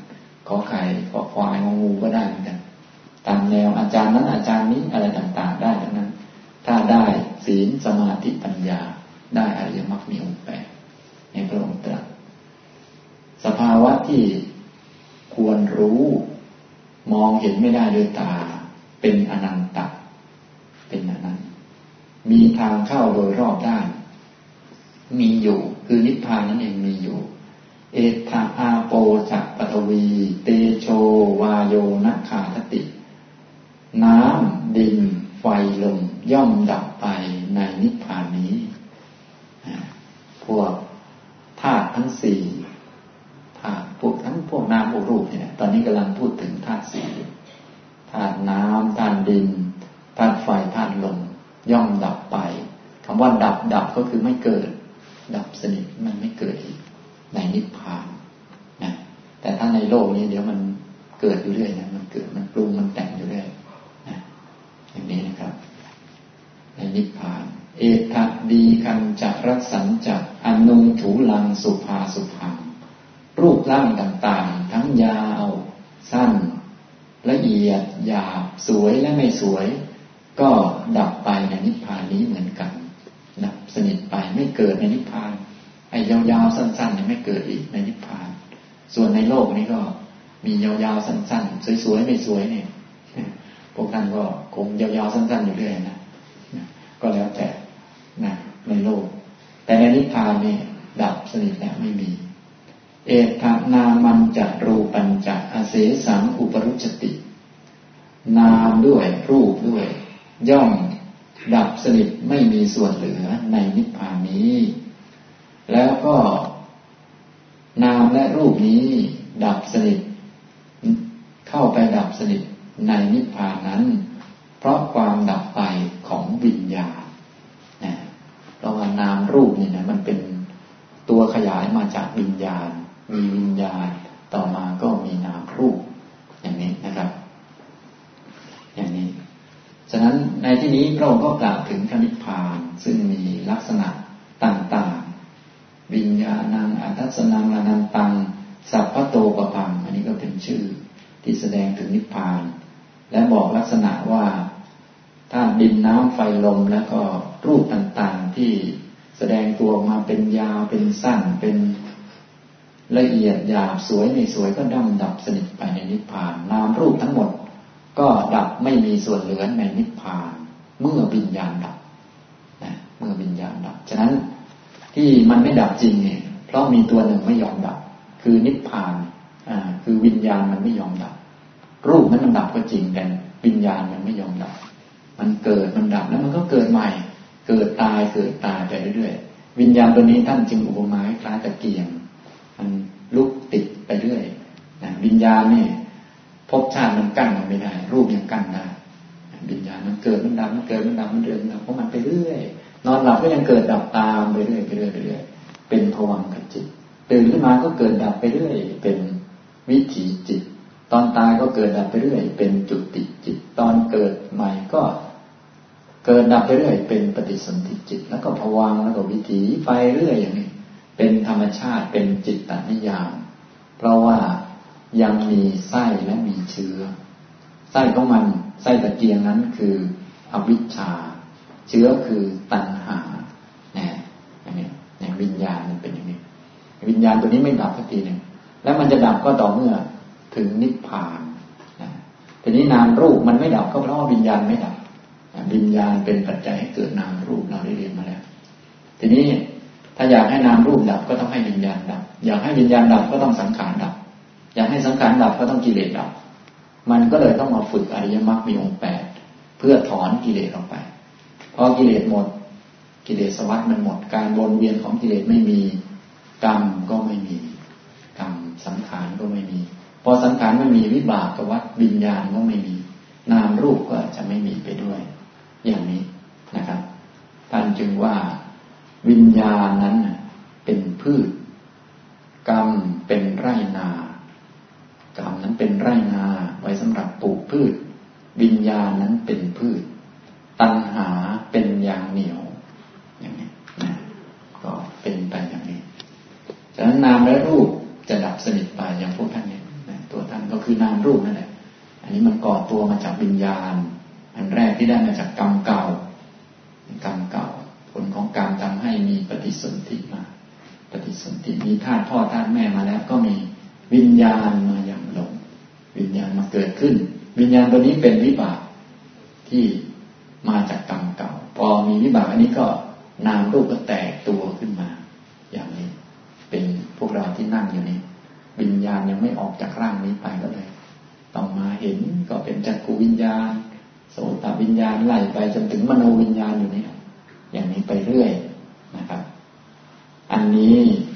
ขอไข่ขอควายงองูก็ได้เหมือนกันตามแนวอาจารย์นั้นอาจารย์นี้อะไรต่างๆได้ทั้งนั้นถ้าได้ศีลสมาธิปัญญาได้อริยมรรคมีองค์แปดในพระองค์ตรัสสภาวะที่ควรรู้มองเห็นไม่ได้ด้วยตาเป็นอนันตะเป็นอนันต์มีทางเข้าโดยรอบด้านมีอยู่คือนิพพานนั่นเองมีอยู่เอธาอาโปจักปฐวีเตโชวาโยนัคขาทติน้ำดินไฟลมย่อมดับไปในนิพพานนี้พวกธาตุทั้งสี่ธาตุพวกทั้งพวกนามพวกรูปเนี่ยตอนนี้กำลังพูดถึงธาตุสี่ธาตุน้ำธาตุดินธาตุไฟธาตุลมย่อมดับไปคำว่าดับดับก็คือไม่เกิดดับสนิทมันไม่เกิดอีกในนิพพานนะแต่ถ้าในโลกนี้เดี๋ยวมันเกิดอยู่เรื่อยนะมันเกิดมันปรุงมันแต่งอยู่เรื่อยนะอย่างนี้นะครับในนิพพานเอทะดีคันจะรักสันจะอนุงถูลังสุภาสุพังรูปร่างต่างๆทั้งยาวสั้นละเอียดหยาบสวยและไม่สวยก็ดับไปในนิพพานนี้เหมือนกันดับสนิทไปไม่เกิดในนิพพานไอ้ยาวๆสั้นๆเนี่ยไม่เกิดอีกในนิพพานส่วนในโลกนี้ก็มียาวๆสั้นๆสวยๆไม่สวยเนี่ยพวกท่านก็คงยาวๆสั้นๆอยู่เรื่อยนะก็แล้วแต่นะในโลกแต่ในนิพพานนี่ดับสนิทแล้วไม่มีเอทะนามันจะรูปัญจะอเสสังอุปรุชตินามด้วยรูปด้วยย่อมดับสนิทไม่มีส่วนเหลือในนิพพานนี้แล้วก็นามและรูปนี้ดับสนิทเข้าไปดับสนิทในนิพพานนั้นเพราะความดับไปของวิญญาณนะเพราะว่านามรูปนี่นะมันเป็นตัวขยายมาจากวิญญาณมีวิญญาณต่อมาก็มีนามรูปอย่างนี้นะครับอย่างนี้ฉะนั้นในที่นี้พระองค์ก็กล่าวถึงนิพพานซึ่งมีลักษณะต่างๆวิญญาณังอัตัสสนังอนันตังสัพพโตปปังอันนี้ก็เป็นชื่อที่แสดงถึงนิพพานและบอกลักษณะว่าธาตุดินน้ำไฟลมแล้วก็รูปต่างๆที่แสดงตัวมาเป็นยาวเป็นสั้นเป็นละเอียดหยาบสวยไม่สวยก็ดับดับสนิทไปในนิพพานนามรูปทั้งหมดก็ดับไม่มีส่วนเหลือในนิพพานเมื่อวิญญาณดับนะเมื่อวิญญาณดับฉะนั้นที่มันไม่ดับจริงเนี่ยเพราะมีตัวหนึ่งไม่ยอมดับคือนิพพานอ่าคือวิญญาณมันไม่ยอมดับรูปนั้นมันดับก็จริงแต่วิญญาณมันไม่ยอมดับมันเกิดมันดับแล้วมันก็เกิดใหม่เกิดตายเกิดตายไปเรื่อยๆวิญญาณตัวนี้ท่านจึงอุปมาคล้ายตะเกียงมันลุกติดไปเรื่อยนะวิญญาณนี่ภพชาติมันกั้นมันไม่ได้รูปยังกั้นได้วิญญาณมันเกิดมันดับมันเกิดมันดับมันเดือดมันดับเพราะมันไปเรื่อยนอนหลับก็ยังเกิดดับตามไปเรื่อยไปเรื่อยไปเรื่อยเป็นภวังคจิตตื่นขึ้นมาก็เกิดดับไปเรื่อยเป็นวิถีจิตตอนตายก็เกิดดับไปเรื่อยเป็นจุติจิตตอนเกิดใหม่ก็เกิดดับไปเรื่อยเป็นปฏิสนธิจิตแล้วก็ภวังค์แล้วก็วิถีไปเรื่อยอย่างนี้เป็นธรรมชาติเป็นจิตตนิยามเพราะว่ายังมีไส้และมีเชื้อไส้ของมันไส้ตะเกียงนั้นคืออวิชชาเชื้อคือตัณหาเนี่ยอย่างนี้อย่างวิญญาณมันเป็นอย่างนี้วิญญาณตัวนี้ไม่ดับสักทีหนึ่งแล้วมันจะดับก็ต่อเมื่อถึงนิพพานนะทีนี้นามรูปมันไม่ดับก็เพราะว่าวิญญาณไม่ดับวิญญาณเป็นปัจจัยให้เกิดนามรูปเราได้เรียนมาแล้วทีนี้ถ้าอยากให้นามรูปดับก็ต้องให้วิญญาณดับอยากให้วิญญาณดับก็ต้องสังขารดับอยากให้สังขารดับก็ต้องกิเลสดับมันก็เลยต้องมาฝึกอริยมรรคมีองค์แปดเพื่อถอนกิเลสออกไปพอกิเลสหมดกิเลสวัฏมันหมดการวนเวียนของกิเลสไม่มีกรรมก็ไม่มีกรรมสังขารก็ไม่มีพอสังขารไม่มีวิบากกับวัฏวิญญาณก็ไม่มีนามรูปก็จะไม่มีไปด้วยอย่างนี้นะครับท่านจึงว่าวิญญาณนั้นเป็นพืชกรรมเป็นไร่นากรรมนั้นเป็นไร่นาไว้สำหรับปลูกพืชวิญญาณนั้นเป็นพืชตัณหาเป็นยางเหนียวอย่างนี้นะก็เป็นไปอย่างนี้ฉะนั้นนามและรูปจะดับสนิทไปอย่างพวกท่านเนี่ยนะตัวท่านคือนามรูปนั่นแหละอันนี้มันก่อตัวมาจากวิญญาณอันแรกที่ได้มาจากกรรมเก่ากรรมเก่าผลของกรรมทำให้มีปฏิสนธิมาปฏิสนธิมีธาตุพ่อธาตุแม่มาแล้วก็มีวิญญาณมาอย่างหลงวิญญาณมาเกิดขึ้นวิญญาณตัวนี้เป็นวิบากที่มาจากกรรมเก่าพอมีวิบากอันนี้ก็นามรูปก็แตกตัวขึ้นมาอย่างนี้เป็นพวกเราที่นั่งอยู่นี้วิญญาณยังไม่ออกจากร่างนี้ไปก็เลยต้องมาเห็นก็เป็นจักขุวิญญาณโสตวิญญาณไล่ไปจนถึงมโนวิญญาณอยู่นี่อย่างนี้ไปเรื่อยนะครับอันนี้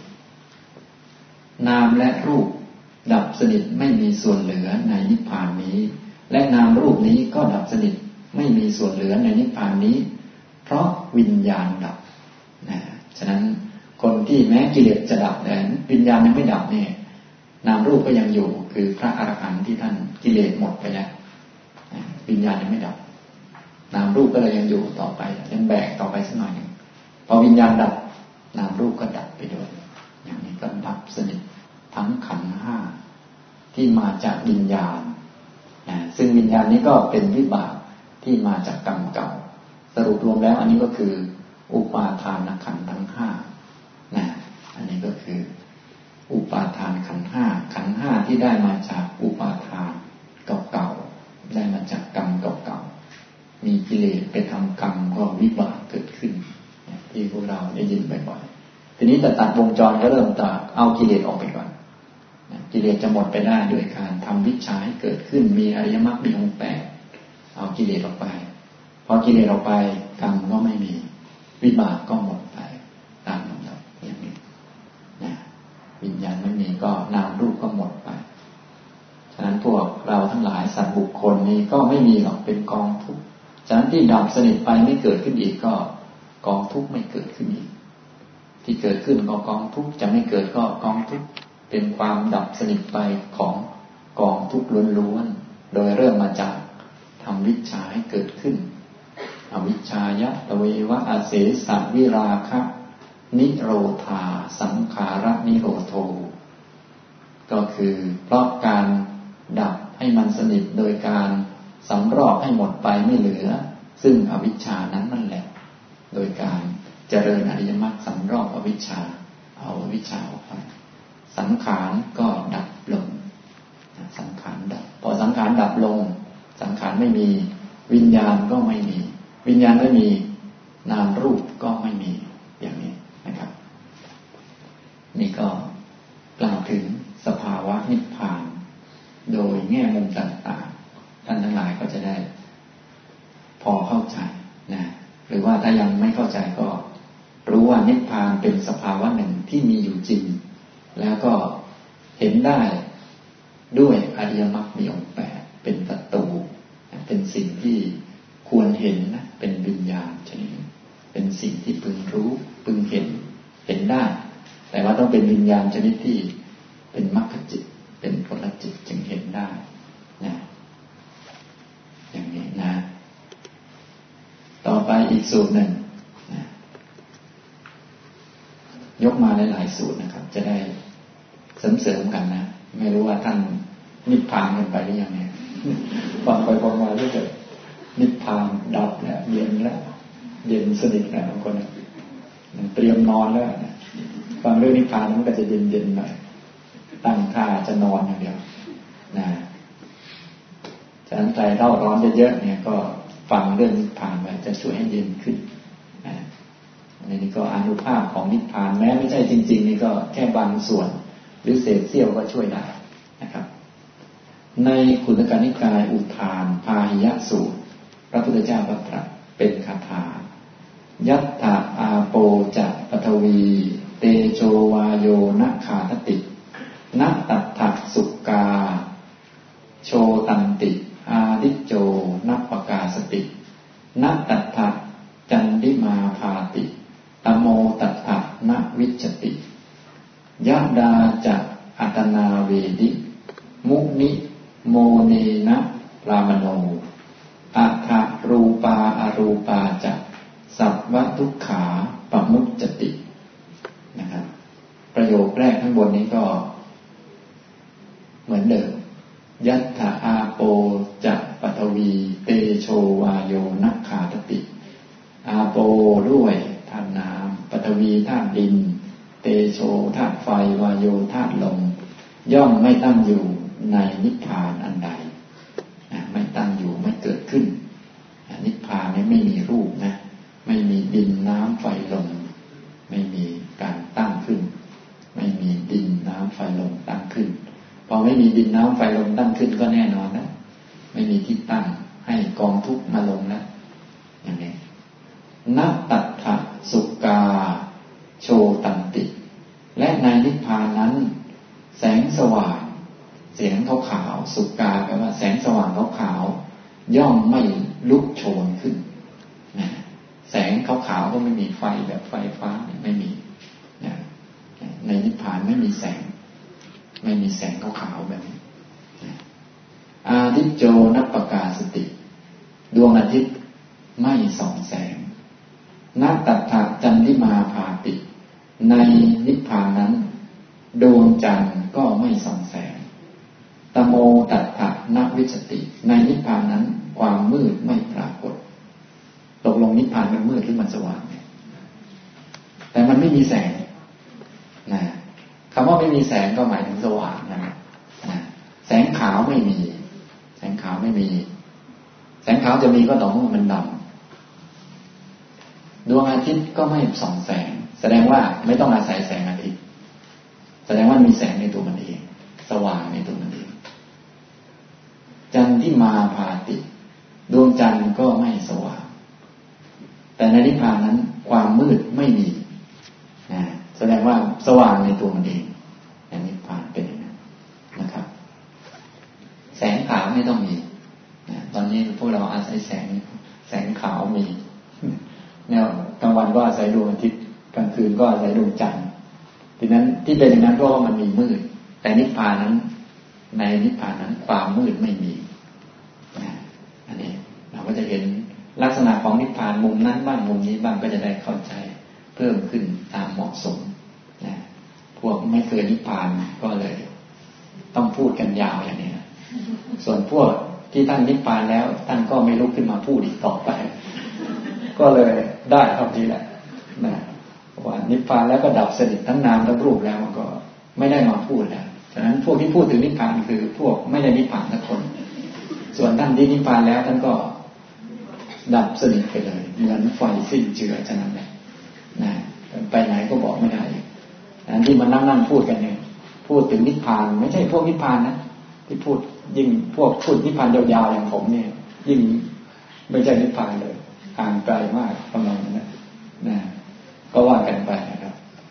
นามและรูปดับสนิทไม่มีส่วนเหลือในนิพพานนี้และนามรูปนี้ก็ดับสนิทไม่มีส่วนเหลือในนิพพานนี้เพราะวิญญาณดับนะฉะนั้นคนที่แม้กิเลสจะดับแต่วิญญาณยังไม่ดับเนี่ยนามรูปก็ยังอยู่คือพระอรหันต์ที่ท่านกิเลสหมดไปแล้ววิญญาณยังไม่ดับนามรูปก็เลยยังอยู่ต่อไปยังแบกต่อไปสักหน่อยนึงพอวิญญาณดับนามรูปก็ดับไปด้วยอย่างนี้ก็ดับสนิททั้งขันธ์ห้าที่มาจากวิญญาณนะซึ่งวิญญาณนี้ก็เป็นวิบากที่มาจากกรรมเก่าสรุปรวมแล้วอันนี้ก็คืออุปาทานขันธ์ทั้งห้านะอันนี้ก็คืออุปาทานขันธ์ห้าขันธ์ห้าที่ได้มาจากอุปาทานเก่าๆได้มาจากกรรมเก่าๆมีกิเลสไปทำกรรมก็วิบากเกิดขึ้นที่พวกเราได้ยินบ่อยๆทีนี้แต่ตัดวงจรก็เริ่มจากเอากิเลสออกไปก่อนกิเลสจะหมดไปได้โดยการทำวิชาให้เกิดขึ้นมีอริยมรรคมีองค์แปดเอากิเลสออกไปพอกิเลสออกไปกรรมก็ไม่มีวิบากก็หมดไปตามลำดับอย่างนี้นะวิญญาณไม่มีก็นามรูปก็หมดไปฉะนั้นพวกเราทั้งหลายสัตว์บุคคลนี้ก็ไม่มีหรอกเป็นกองทุกข์ฉะนั้นที่ดับสนิทไปไม่เกิดขึ้นอีกก็กองทุกข์ไม่เกิดขึ้นอีกที่เกิดขึ้นก็กองทุกข์จะไม่เกิดก็กองทุกข์เป็นความดับสนิทไปของกองทุกข์ล้วนๆโดยเริ่มมาจากทำวิชาให้เกิดขึ้นอวิชชายะตะเววะอาเสสะวิราคะนิโรธาสังขารนิโรโธก็คือเพราะการดับให้มันสนิทโดยการสำรอกให้หมดไปไม่เหลือซึ่งอวิชชานั้นนั่นแหละโดยการเจริญอริยมรรคสำรอกอวิชชาเอาอวิชชาออกไปสังขารก็ดับลงสังขารดับพอสังขารดับลงสังขารไม่มีวิญญาณก็ไม่มีวิญญาณไม่มีนามรูปก็ไม่มีอย่างนี้นะครับนี่ก็กล่าวถึงสภาวะนิพพานโดยแง่มุมต่างๆท่านทั้งหลายก็จะได้พอเข้าใจนะหรือว่าถ้ายังไม่เข้าใจก็รู้ว่านิพพานเป็นสภาวะหนึ่งที่มีอยู่จริงแล้วก็เห็นได้ด้วยอริยมรรคมีองค์แปดเป็นประตูเป็นสิ่งที่ควรเห็นนะเป็นวิญญาณชนิดเป็นสิ่งที่พึงรู้พึงเห็นเห็นได้แต่ว่าต้องเป็นวิญญาณชนิดที่เป็นมรรคจิตเป็นผลจิตจึงเห็นได้นะอย่างนี้นะต่อไปอีกสูตรหนึ่งนะยกมาหลายๆสูตรนะครับจะได้เสริมๆกันนะไม่รู้ว่าท่านนิพพานกันไปหรือยังเนี่ยฟังไปฟังมาเรื่อยๆนิพพานดับแล้วเย็นแล้วเย็นสนิทแล้วบางคนเตรียมนอนแล้วฟังเรื่องนิพพานมันก็จะเย็นๆหน่อยตั้งท่าจะนอนอย่างเดียวนะฉะนั้นใจเร่าร้อนเยอะๆเนี่ยก็ฟังเรื่องนิพพานไปจะช่วยให้เย็นขึ้นนะอันนี้ก็อานุภาพของนิพพานแม้ไม่ใช่จริงๆนี่ก็แค่บางส่วนหรือเศษเสี้ยวก็ช่วยได้นะครับในขุทกนิกายอุทานพาหิยสูตรพระพุทธเจ้าตรัสเป็นคาถายัตถาอาโปจะปฐวีเตโชวาโยนะขาทตินะตัทธะสุกาโชตันติอาดิจโจนัปปกาสตินะตัทธะจันดิมาภาติตโมตัทธะนะวิชติยะดาจะอัตนาเวดิมุนิโมเนนะรามโนอัฏฐรูปาอรูปาจะสัพวทุกขาปมุจจตินะครับประโยคแรกข้างบนนี้ก็เหมือนเดิมยัตถาอาโปจะปฐวีเตโชวาโยนักขาทติอาโปด้วยธาตุน้ำปฐวีธาตุดินเตโชธาตุไฟวาโยธาตุลมย่อมไม่ตั้งอยู่ในนิพพานอันใดไม่ตั้งอยู่ไม่เกิดขึ้นนิพพานนี้ไม่มีรูปนะไม่มีดินน้ำไฟลมไม่มีการตั้งขึ้นไม่มีดินน้ำไฟลมตั้งขึ้นพอไม่มีดินน้ำไฟลมตั้งขึ้นก็แน่นอนนะไม่มีที่ตั้งให้กองทุกข์มาลงแล้วอย่างนี้นัตตัฏฐสุกาโชตันติและในนิพพานนั้นแสงสว่างเสียงขาวๆสุกาแปลว่าแสงสว่างขาวๆย่อมไม่ลุกโชนขึ้นนะแสงขาวๆก็ไม่มีไฟแบบไฟฟ้าไม่มีนะในนิพพานไม่มีแสงไม่มีแสงขาวๆแบบนี้อาทิตโจนัปปกาสติดวงอาทิตย์ไม่ส่องแสงนัตตัฏฐจันทิมาภาติในนิพพานนั้นดวงจันทร์ก็ไม่ส่องแสงตโมตัฏฐนวิสติในนิพพานนั้นความมืดไม่ปรากฏตกลงนิพพานมันมืดหรือมันสว่างเนี่ยแต่มันไม่มีแสงนะคำว่าไม่มีแสงก็หมายถึงสว่างนะนะแสงขาวไม่มีแสงขาวไม่มีแสงขาวจะมีก็ต่อเมื่อมันดำดวงอาทิตย์ก็ไม่ส่องแสงแสดงว่าไม่ต้องอาศัยแสงอาทิตย์แสดงว่ามีแสงในตัวมันเองสว่างในตัวมันเองจันทิมาภาติดวงจันทร์ก็ไม่สว่างแต่ในนิพพานนั้นความมืดไม่มีนะแสดงว่าสว่างในตัวมันเองในนิพพานเป็นอย่างนั้นนะครับแสงขาวไม่ต้องมีนะตอนนี้พวกเราอาศัยแสงแสงขาวมีเนี่ยกลางวันก็อาศัยดวงอาทิตย์กลางคืนก็อาศัยดวงจันทร์ทีนั้นที่เป็นอย่างนั้นเพราะว่ามันมีมืดแต่นิพพานนั้นในนิพพานนั้นความมืดไม่มีนะอันนี้เราก็จะเห็นลักษณะของนิพพานมุมนั้นบ้างมุมนี้บ้างก็จะได้เข้าใจเพิ่มขึ้นตามเหมาะสมนะพวกไม่เคยนิพพานก็เลยต้องพูดกันยาวอย่างนี้นะส่วนพวกที่ท่านนิพพานแล้วท่านก็ไม่ลุกขึ้นมาพูดอีกต่อไปก็เลยได้เท่านี้แหละนะว่านิพพานแล้วก็ดับสนิททั้งนามทั้งรูปแล้วมันก็ไม่ได้มาพูดแล้วฉะนั้นพวกที่พูดถึงนิพพานคือพวกไม่ได้นิพพานทุกคนส่วนท่านที่นิพพานแล้วท่านก็ดับสนิทไปเลยเหมือนไฟสิ้นเชื้อฉะนั้นแหละนะไปไหนก็บอกไม่ได้อันที่มานั่งนั่งพูดกันเนี่ยพูดถึงนิพพานไม่ใช่พวกนิพพานนะที่พูดยิ่งพวกพูดนิพพานยาวๆอย่างผมเนี่ยยิ่งไม่ใช่นิพพานเลยห่างไกลมากประมาณนั้นนะก็ว่ากันไปนะครับ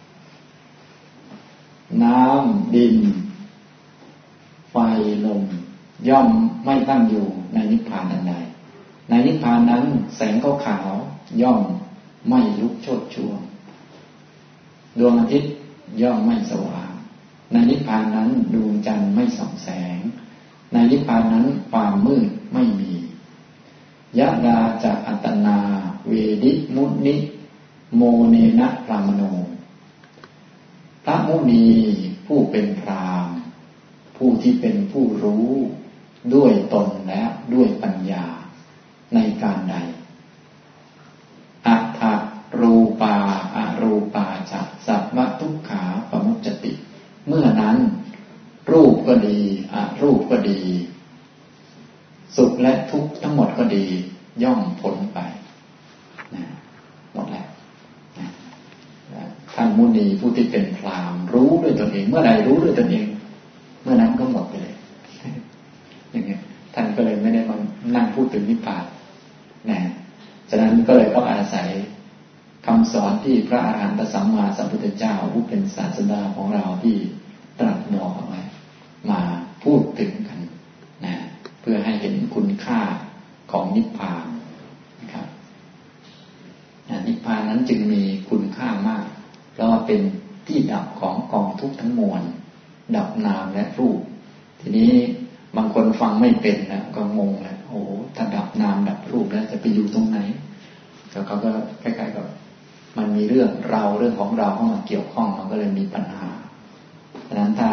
น้ำดินไฟลมย่อมไม่ตั้งอยู่ในนิพพานอันใดในนิพพานนั้นแสงขาวๆย่อมไม่ลุกโชติช่วงดวงอาทิตย์ย่อมไม่สว่างในนิพพานนั้นดวงจันทร์ไม่ส่องแสงในนิพพานนั้นความมืดไม่มียะดาจะอัตนาเวดิมุนิโมเนนะพรามโนพระมุนีผู้เป็นพรามผู้ที่เป็นผู้รู้ด้วยตนและด้วยปัญญาในการใดอัฏฐรูปาอรูปาจะสัพพะทุกขาปมุจจติเมื่อนั้นรูปก็ดีอรูปก็ดีสุขและทุกข์ทั้งหมดก็ดีย่อมพ้นไปนะหมดแล้วนะท่านมุนีผู้ที่เป็นพรามรู้ด้วยตนเองเมื่อใดรู้ด้วยตนเองเมื่อนั้นก็หมดไปเลยอย่างเงี้ยท่านก็เลยไม่ได้มานั่งพูดถึงนิพพานนะฉะนั้นก็เลยต้องอาศัยคำสอนที่พระอรหันตสัมมาสัมพุทธเจ้าผู้เป็นศาสดาของเราที่ตรัสบอกเอาไว้มาพูดถึงกันนะเพื่อให้เห็นคุณค่าของนิพพานนะครับนิพพานนั้นจึงมีคุณค่ามากเพราะว่าเป็นที่ดับของกองทุกข์ทั้งมวลดับนามและรูปทีนี้บางคนฟังไม่เป็นนะก็งงแหละโอ้ถ้าดับนามดับรูปแล้วจะไปอยู่ตรงไหนแล้วเขาก็ใกล้ๆกับมันมีเรื่องเราเรื่องของเราเข้ามาเกี่ยวข้องมันก็เลยมีปัญหาฉะนั้นถ้า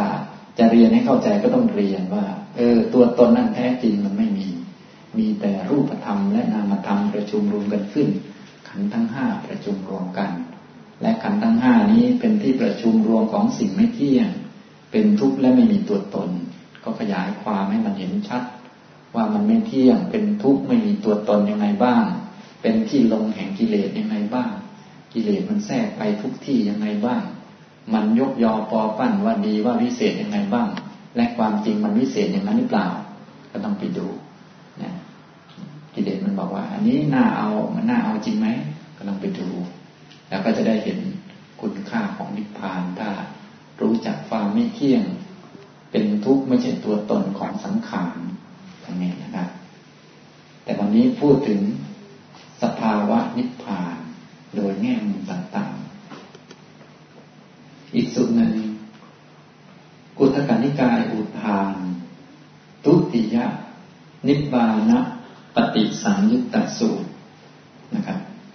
จะเรียนให้เข้าใจก็ต้องเรียนว่าเออตัวตนนั้นแท้จริงมันไม่มีมีแต่รูปธรรมและนามธรรมประชุมรวมกันขึ้นขันธ์ทั้งห้าประชุมรวมกันและขันธ์ทั้งห้านี้เป็นที่ประชุมรวมของสิ่งไม่เที่ยงเป็นทุกข์และไม่มีตัวตนก็ขยายความให้มันเห็นชัดว่ามันไม่เที่ยงเป็นทุกข์ไม่มีตัวตนยังไงบ้างเป็นที่ลงแห่งกิเลสยังไงบ้างกิเลสมันแทรกไปทุกที่ยังไงบ้างมันยกยอปอปั้นว่าดีว่าวิเศษยังไงบ้างและความจริงมันวิเศษอย่างนั้นหรือเปล่าก็ต้องไปดูนะกิเลสมันบอกว่าอันนี้น่าเอามันน่าเอาจริงไหมก็ต้องไปดูแล้วก็จะได้เห็นคุณค่าของนิพพานถ้ารู้จักความไม่เที่ยงเป็นทุกข์ไม่ใช่ตัวตนของสังขารทั้งนี้นะครับแต่วันนี้พูดถึงสภาวะนิพพานโดยแง่มุมต่างๆอีกสุดหนึ่งกุฏฐกนิกายอุทานทุติยนิพพานปฏิสังยุตตสูตรนะครับ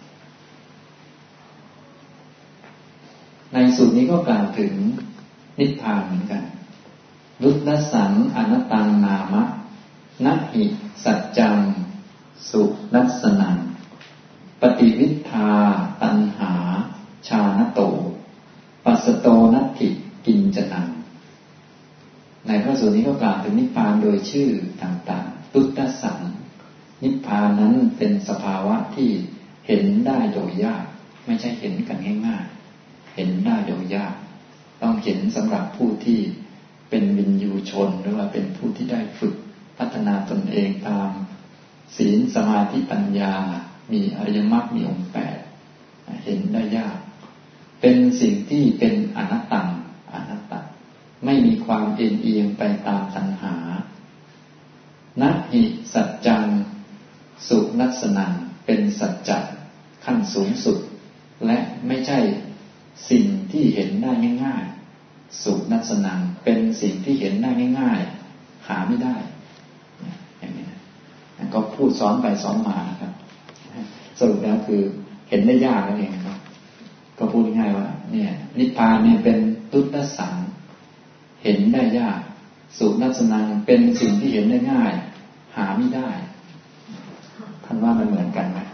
ในสูตรนี้ก็กล่าวถึงนิพพานเหมือนกันรุตตสังอนัตตังนามะนะหิสัจจังสุนัสสนังปฏิวิทธาตัณหาชานโตปัสสโตนัตถิกิญจนังในพระสูตรนี้ก็กล่าวถึงนิพพานโดยชื่อต่างๆรุตตสังนิพพานนั้นเป็นสภาวะที่เห็นได้โดยยากไม่ใช่เห็นกันง่ายๆเห็นได้โดยยากต้องเห็นสำหรับผู้ที่เป็นวิญญูชนหรือว่าเป็นผู้ที่ได้ฝึกพัฒนาตนเองตามศีลสมาธิปัญญามีอริยมรรคมีองค์แปดเห็นได้ยากเป็นสิ่งที่เป็นอนัตตังอนัตตะไม่มีความเอ็นเอียงไปตามตัณหานะหิสัจจังสุนัสสนังเป็นสัจจะขั้นสูงสุดและไม่ใช่สิ่งที่เห็นได้ง่ายๆสุนัสสนังเป็นสิ่งที่เห็นได้ง่ายๆหาไม่ได้อย่างนี้นะก็พูดซ้อนไปซ้อนมานะครับสรุปแล้วคือเห็นได้ยากนั่นเองครับก็พูดง่ายว่าเนี่ยนิพพานเนี่ยเป็นทุตตสังเห็นได้ยากสุนัสสนังเป็นสิ่งที่เห็นได้ง่ายหาไม่ได้ท่านว่ามันเหมือนกันไหม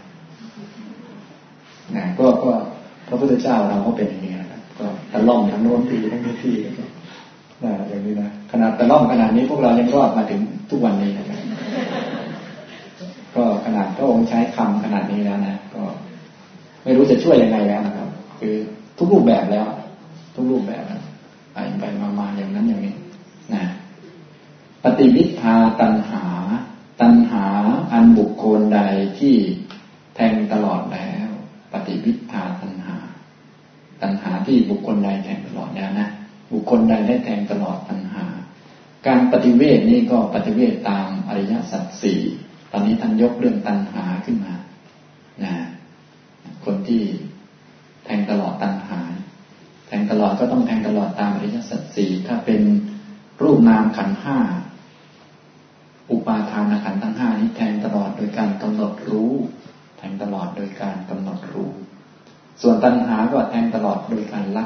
นะก็ก็พระพุทธเจ้าเราก็เป็นอย่างนี้นะครับก็ตะล่อมทั้งโน้นทีทั้งนี้ทีนะอย่างนี้นะขนาดตะล่อมขนาดนี้พวกเรายังรอดมาถึงทุกวันนี้นะครับก็ขนาดพระองค์ใช้คำขนาดนี้แล้วนะก็ไม่รู้จะช่วยยังไงแล้วนะครับคือทุกรูปแบบแล้วทุกรูปแบบไปไปมาๆอย่างนั้นอย่างนี้นะปฏิวิทธาตัณหาตัณหาอันบุคคลใดที่แทงตลอดแล้วปฏิวิทธาตัณหาตัณหาที่บุคคลใดแทงตลอดแล้วนะบุคคลใดได้แทงตลอดตัณหาการปฏิเวทนี่ก็ปฏิเวทตามอริยสัจสี่ตอนนี้ท่านยกเรื่องตัณหาขึ้นมานะคนที่แทงตลอดตัณหาแทงตลอดก็ต้องแทงตลอดตามอริยสัจสี่ถ้าเป็นรูปนามขันธ์ห้าอุปาทานขันธ์ทั้งห้านี้แทงตลอดโดยการกำหนดรู้แทงตลอดโดยการกำหนดรู้ส่วนตัณหาก็แทงตลอดโดยการละ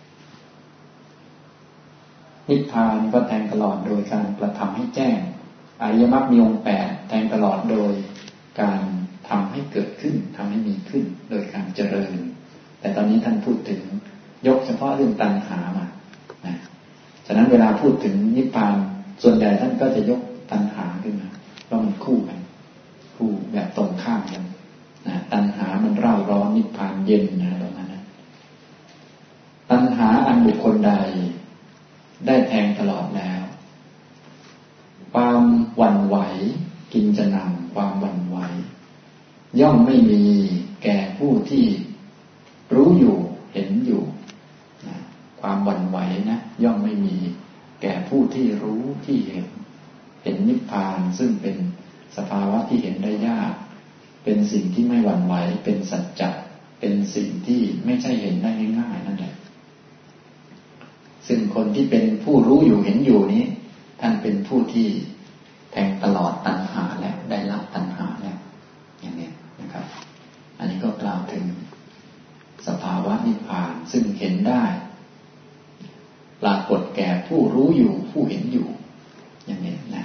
นิพพานก็แทงตลอดโดยการกระทำให้แจ้งอริยมรรคมีองค์แปดแทงตลอดโดยการทำให้เกิดขึ้นทำให้มีขึ้นโดยการเจริญแต่ตอนนี้ท่านพูดถึงยกเฉพาะเรื่องตัณหามานะฉะนั้นเวลาพูดถึงนิพพานส่วนใหญ่ท่านก็จะยกตัณหาขึ้นมาเพราะมันคู่กันคู่แบบตรงข้ามกันนะตัณหามันเร่าร้อนนิพพานเย็นนะตรงนั้นนะตัณหาอันบุคคลใดได้แทงตลอดแล้วความหวั่นไหวกิญจนังความหวั่นไหวย่อมไม่มีแก่ผู้ที่รู้อยู่เห็นอยู่นะความหวั่นไหวนะย่อมไม่มีแก่ผู้ที่รู้ที่เห็นเห็นนิพพานซึ่งเป็นสภาวะที่เห็นได้ยากเป็นสิ่งที่ไม่หวั่นไหวเป็นสัจจะเป็นสิ่งที่ไม่ใช่เห็นได้ง่ายๆนั่นแหละซึ่งคนที่เป็นผู้รู้อยู่เห็นอยู่นี้ท่านเป็นผู้ที่แทงตลอดตัณหาแล้วได้ละตัณหาแล้วอย่างนี้นะครับอันนี้ก็กล่าวถึงสภาวะนิพพานซึ่งเห็นได้ปรากฏแก่ผู้รู้อยู่ผู้เห็นอยู่อย่างนี้นะ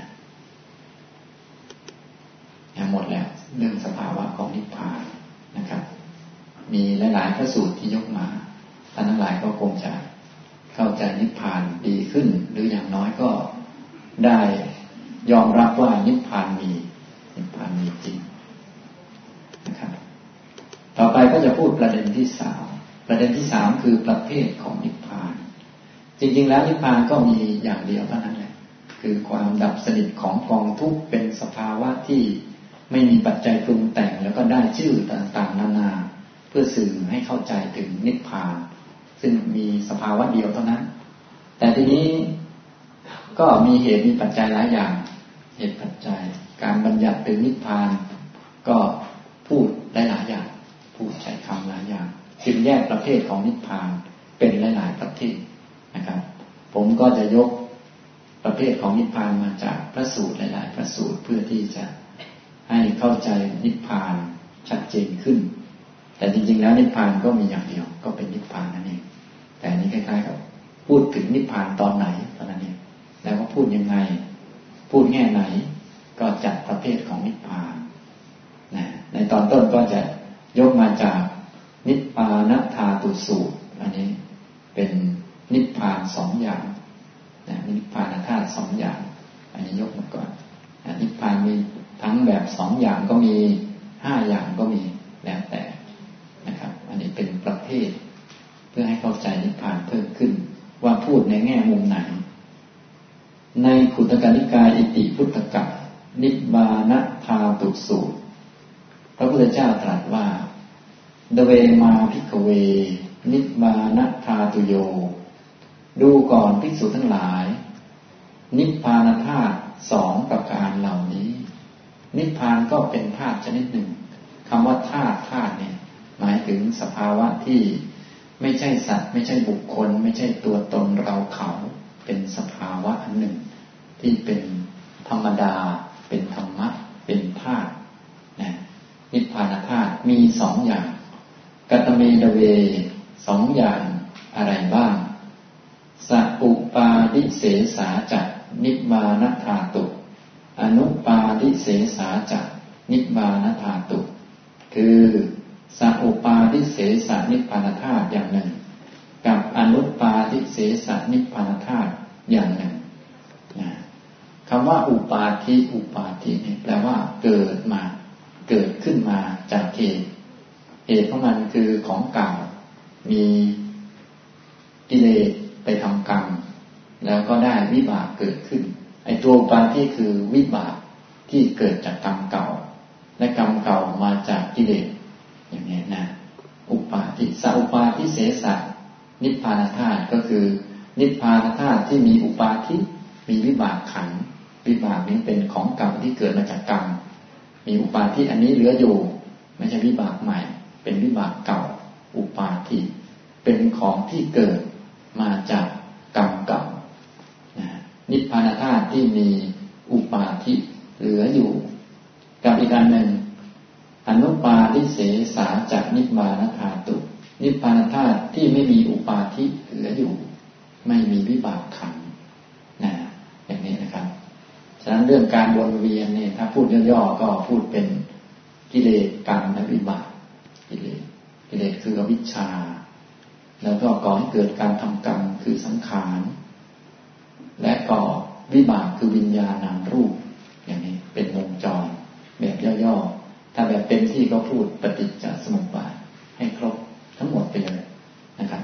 หมดแล้วเรื่องสภาวะของนิพพานนะครับมีหลายๆพระสูตรที่ยกมาท่านทั้งหลายก็คงจะเข้าใจนิพพานดีขึ้นหรืออย่างน้อยก็ได้ยอมรับว่านิพพานมีนิพพานมีจริงนะครับต่อไปก็จะพูดประเด็นที่สามประเด็นที่สามคือประเภทของนิพพานจริงๆแล้วนิพพานก็มีอย่างเดียวเท่านั้นแหละคือความดับสนิทของกองทุกข์เป็นสภาวะที่ไม่มีปัจจัยปรุงแต่งแล้วก็ได้ชื่อต่างๆนานาเพื่อสื่อให้เข้าใจถึงนิพพานซึ่งมีสภาวะเดียวเท่านั้นแต่ทีนี้ก็มีเหตุมีปัจจัยหลายอย่างเหตุปัจจัยการบัญญัติถึงนิพพานก็พูดได้หลายอย่างพูดใช้คำหลายอย่างจึงแยกประเภทของนิพพานเป็นหลายๆประเภทนะครับผมก็จะยกประเภทของนิพพานมาจากพระสูตรหลายๆพระสูตรเพื่อที่จะให้เข้าใจนิพพานชัดเจนขึ้นแต่จริงๆแล้วนิพพานก็มีอย่างเดียวก็เป็นนิพพานนั่นเองแต่นี้คล้ายๆกับพูดถึงนิพพานตอนไหนตอนนั้นเองแล้วก็พูดยังไงพูดแง่ไหนก็จัดประเภทของนิพพานนะในตอนต้นก็จะยกมาจากนิพพานธาตุสูตรอันนี้เป็นนิพพานสองอย่างนะนิพพานธาตุสองอย่างอันนี้ยกมาก่อนนะนิพพานมีทั้งแบบสองอย่างก็มีห้าอย่างก็มีแล้วแต่นะครับอันนี้เป็นประเภทเพื่อให้เข้าใจนิพพานเพิ่มขึ้นว่าพูดในแง่มุมไหนในขุทกนิกายอิติพุทธกัปนิพพานธาตุสูตรพระพุทธเจ้าตรัสว่าเดเวมาภิกขเวนิพพานธาตุโยดูก่อนภิกษุทั้งหลายนิพพานธาตุสองประการเหล่านี้นิพพานก็เป็นธาตุชนิดหนึ่งคำว่าธาตุธาตุเนี่ยหมายถึงสภาวะที่ไม่ใช่สัตว์ไม่ใช่บุคคลไม่ใช่ตัวตนเราเขาเป็นสภาวะอันหนึ่งที่เป็นธรรมดาเป็นธรรมะเป็นธาตุนะนิพพานธาตุมีสองอย่างกัตเมดเวสองอย่างอะไรบ้างสัพปุปาดิเสสาจักนิพพานธาตุอนุปาดิเสสาจักนิพพานธาตุคือสัพปุปาดิเสสานิพพานธาตุอย่างหนึ่งกับอนุปาดิเสสานิพพานธาตุอย่างหนึ่งนะคำว่าอุปาทิอุปาทินี่แปลว่าเกิดมาเกิดขึ้นมาจากเหตุเหตุของมันคือของเก่ามีกิเลสไปทำกรรมแล้วก็ได้วิบากเกิดขึ้นไอ้ตัวอุปาทิคือวิบากที่เกิดจากกรรมเก่าและกรรมเก่ามาจากกิเลสอย่างนี้นะอุปาทิสัพอุปาทิเสสะนิพพานธาตุก็คือนิพพานธาตุที่มีอุปาทิมีวิบากขันธ์วิบากนี้เป็นของเก่าที่เกิดมาจากกรรมมีอุปาทิอันนี้เหลืออยู่ไม่ใช่วิบากใหม่เป็นวิบากเก่าอุปาทิเป็นของที่เกิดมาจากกรรมเก่านะนิพพานธาตุที่มีอุปาทิเหลืออยู่กับอีกอันหนึ่งอนุปาทิเสสาจักนิพพานธาตุนิพพานธาตุที่ไม่มีอุปาทิเหลืออยู่ไม่มีวิบากขันธ์นะอย่างนี้นะครับฉะนั้นเรื่องการวนเวียนเนี่ยถ้าพูดย่อๆก็พูดเป็นกิเลสกรรมและวิบากกิเลสกิเลสคืออวิชชาแล้วก็ก่อให้เกิดการทำกรรมคือสังขารและก็วิบากคือวิญญาณนามรูปอย่างนี้เป็นวงจรแบบย่อๆถ้าแบบเต็มที่ก็พูดปฏิจจสมุปบาทให้ครบทั้งหมดไปเลยนะครับ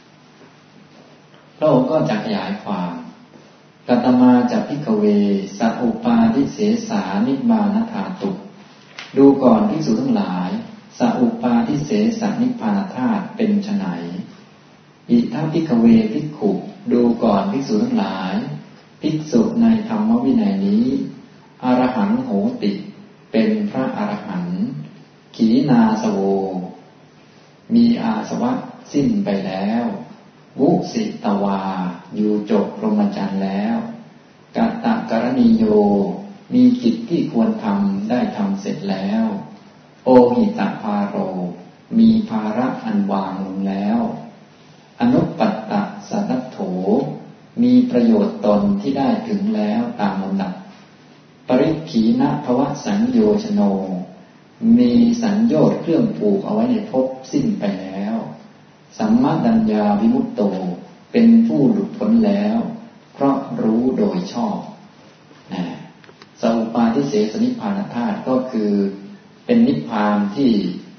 พระองค์ก็จะขยายความกัตมาจะภิกขเวสัพอุปาทิเสสานิพพานธาตุดูก่อนภิกษุทั้งหลายสัพอุปาทิเสสานิพพานธาตุเป็นไฉนอิทัพภิกขเวภิกขุดูก่อนภิกษุทั้งหลายภิกษุในธรรมวินัยนี้อรหังโหติเป็นพระอรหันต์ขีนาสโวมีอาสวะสิ้นไปแล้ววุสิตวาอยู่จบพรหมจรรย์แล้วกัตตกรณีโยมีกิจที่ควรทำได้ทำเสร็จแล้วโอหิตภาโรมีภาระอันวางลงแล้วอนุปัตตสัทธโถมีประโยชน์ตนที่ได้ถึงแล้วตามลำดับปริขีณภวสัญโยชโนมีสัญโยชน์เครื่องผูกเอาไว้ในภพสิ้นไปแล้วสัมมาดัญญาวิมุตโตเป็นผู้หลุดพ้นแล้วเพราะรู้โดยชอบนะสัพปาทิเสสนิพพานธาตุก็คือเป็นนิพพานที่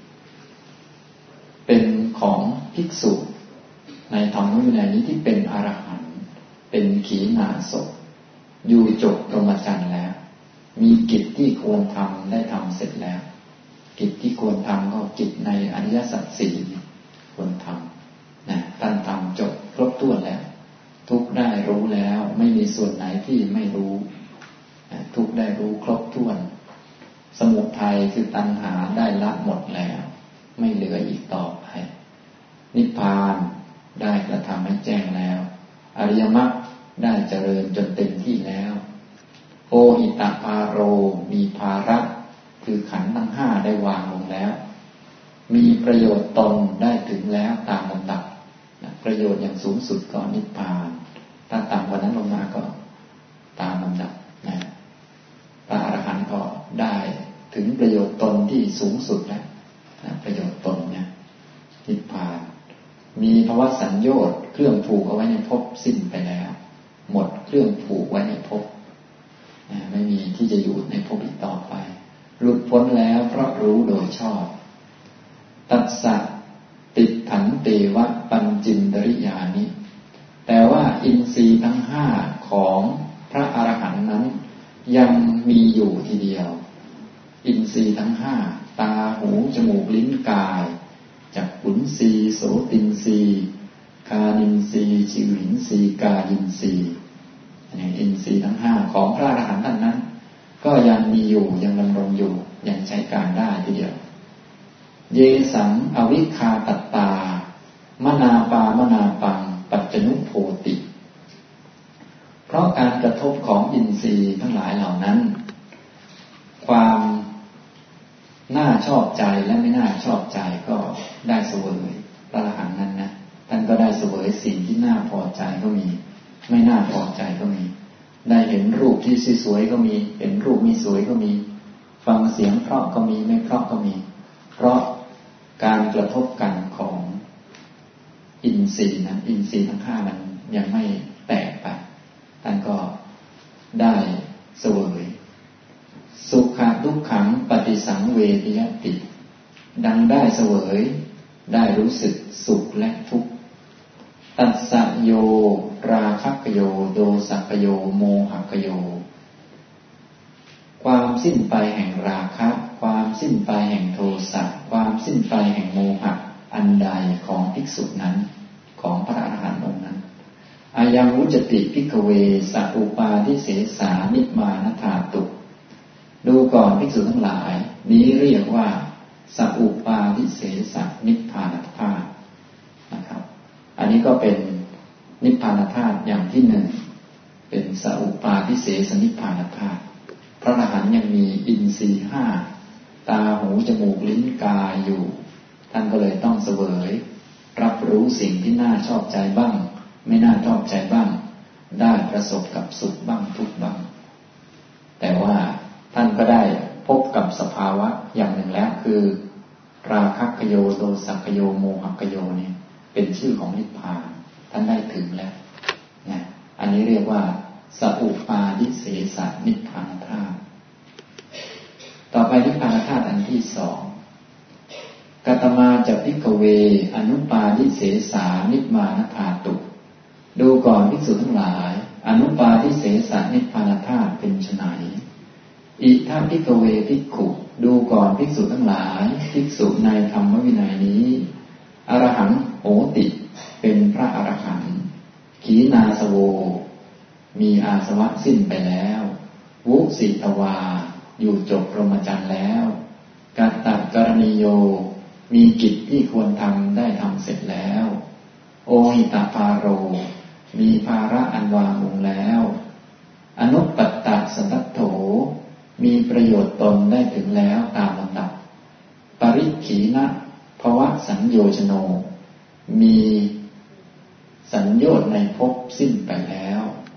เป็นของภิกษุในธรรมวินัยนี้ที่เป็นอรหันต์เป็นขีณาสพอยู่จบพรหมจรรย์แล้วมีกิจที่ควรทำได้ทำเสร็จแล้วกิจที่ควรทำก็กิจในอริยสัจสี่ควรทำนะท่านทำจบครบถ้วนแล้วทุกได้รู้แล้วไม่มีส่วนไหนที่ไม่รู้ทุกได้รู้ครบถ้วนสมุทัยคือตัณหาได้ละหมดแล้วไม่เหลืออีกต่อไปนิพพานได้กระทำให้แจ้งแล้วอริยมรรคได้เจริญจนเต็มที่แล้วโอหิตาภาโรมีภาระคือขันธ์ทั้งห้าได้วางลงแล้วมีประโยชน์ตนได้ถึงแล้วตามลำดับประโยชน์อย่างสูงสุดก็นิพพานถ้าต่ำกว่านั้นลงมาก็ตามลำดับนะพระอรหันต์ก็ได้ถึงประโยชน์ตนที่สูงสุดแล้วนะประโยชน์ตนเนี่ยนิพพานมีภวสัญโยชน์เครื่องผูกเอาไว้ในภพสิ้นไปแล้วหมดเครื่องผูกไว้ในภพนะไม่มีที่จะอยู่ในภพอีกต่อไปหลุดพ้นแล้วเพราะรู้โดยชอบตัสสะติถันเตวะปัญจินตริยานิแต่ว่าอินทรีย์ทั้งห้าของพระอรหันต์นั้นยังมีอยู่ทีเดียวอินทรีย์ทั้งห้าตาหูจมูกลิ้นกายจักขุนทรีย์โสตินทรีย์คานินทรีย์ชิวหินทรีย์กายินทรีย์อินทรีย์ทั้งห้าของพระอรหันต์ท่านนั้นก็ยังมีอยู่ยังดำรงอยู่ยังใช้การได้ทีเดียวเยสังอวิคาตัตตามนาปามนาปังปัจจนุโพติเพราะการกระทบของอินทรีย์ทั้งหลายเหล่านั้นความน่าชอบใจและไม่น่าชอบใจก็ได้เสวยพระอรหันต์นั้นนะท่านก็ได้เสวยสิ่งที่น่าพอใจก็มีไม่น่าพอใจก็มีได้เห็นรูปที่สวยๆก็มีเห็นรูปไม่สวยก็มีฟังเสียงเพราะก็มีไม่เพราะก็มีเพราะการกระทบกันของอินทรีย์นั้นอินทรีย์ทั้งห้ามันยังไม่แตกไปท่านก็ได้เสวยสุขทุกขังปฏิสังเวทิยติดังได้เสวยได้รู้สึกสุขและทุกข์ตัสสะโยราคะกโยโดสักโยโมหกโยความสิ้นไปแห่งราคะความสิ้นไปแห่งโทสะความสิ้นไปแห่งโมหะอันใดของภิกษุนั้นของพระอรหันต์องค์นั้นอายังวุจติภิกขเวสัพปาทิเสสานิมานธาตุดูก่อนภิกษุทั้งหลายนี้เรียกว่าสัพปาทิเสสนิพพานธาตุนะครับอันนี้ก็เป็นนิพพานธาตุอย่างที่หนึ่งเป็นสัพปาทิเสสนิพพานธาตุพระอรหันต์ยังมีอินทรีย์ห้าตาหูจมูกลิ้นกายอยู่ท่านก็เลยต้องเสวยรับรู้สิ่งที่น่าชอบใจบ้างไม่น่าชอบใจบ้างได้ประสบกับสุขบ้างทุกข์บ้างแต่ว่าท่านก็ได้พบกับสภาวะอย่างหนึ่งแล้วคือราคะกโยโทสะกโยโมหกโยเนี่ยเป็นชื่อของนิพพานท่านได้ถึงแล้วนะอันนี้เรียกว่าสัพปาทิเสสนิพพานธาตุต่อไปนิพพานธาตุอันที่สองกัตมาจะภิกขเวอนุปาทิเสสานิพพานธาตุดูก่อนภิกษุทั้งหลายอนุปาทิเสสนิพพานธาตุเป็นไฉนอิทัพภิกขเวภิกขุดูก่อนภิกษุทั้งหลายภิกษุในธรรมวินัยนี้อรหังโหติเป็นพระอรหันต์ขีณาสโวมีอาสวะสิ้นไปแล้ววุสิตวาอยู่จบพรหมจรรย์แล้วกัตตกรณีโยมีกิจที่ควรทำได้ทำเสร็จแล้วโอหิตาภาโรมีภาระอันวางลงแล้วอนุปปัตตสัทธัตโถมีประโยชน์ตนได้ถึงแล้วตามลำดับปริขีณภวสัญโยชโนมีสัญโยชน์ในภพสิ้นไปแล้ว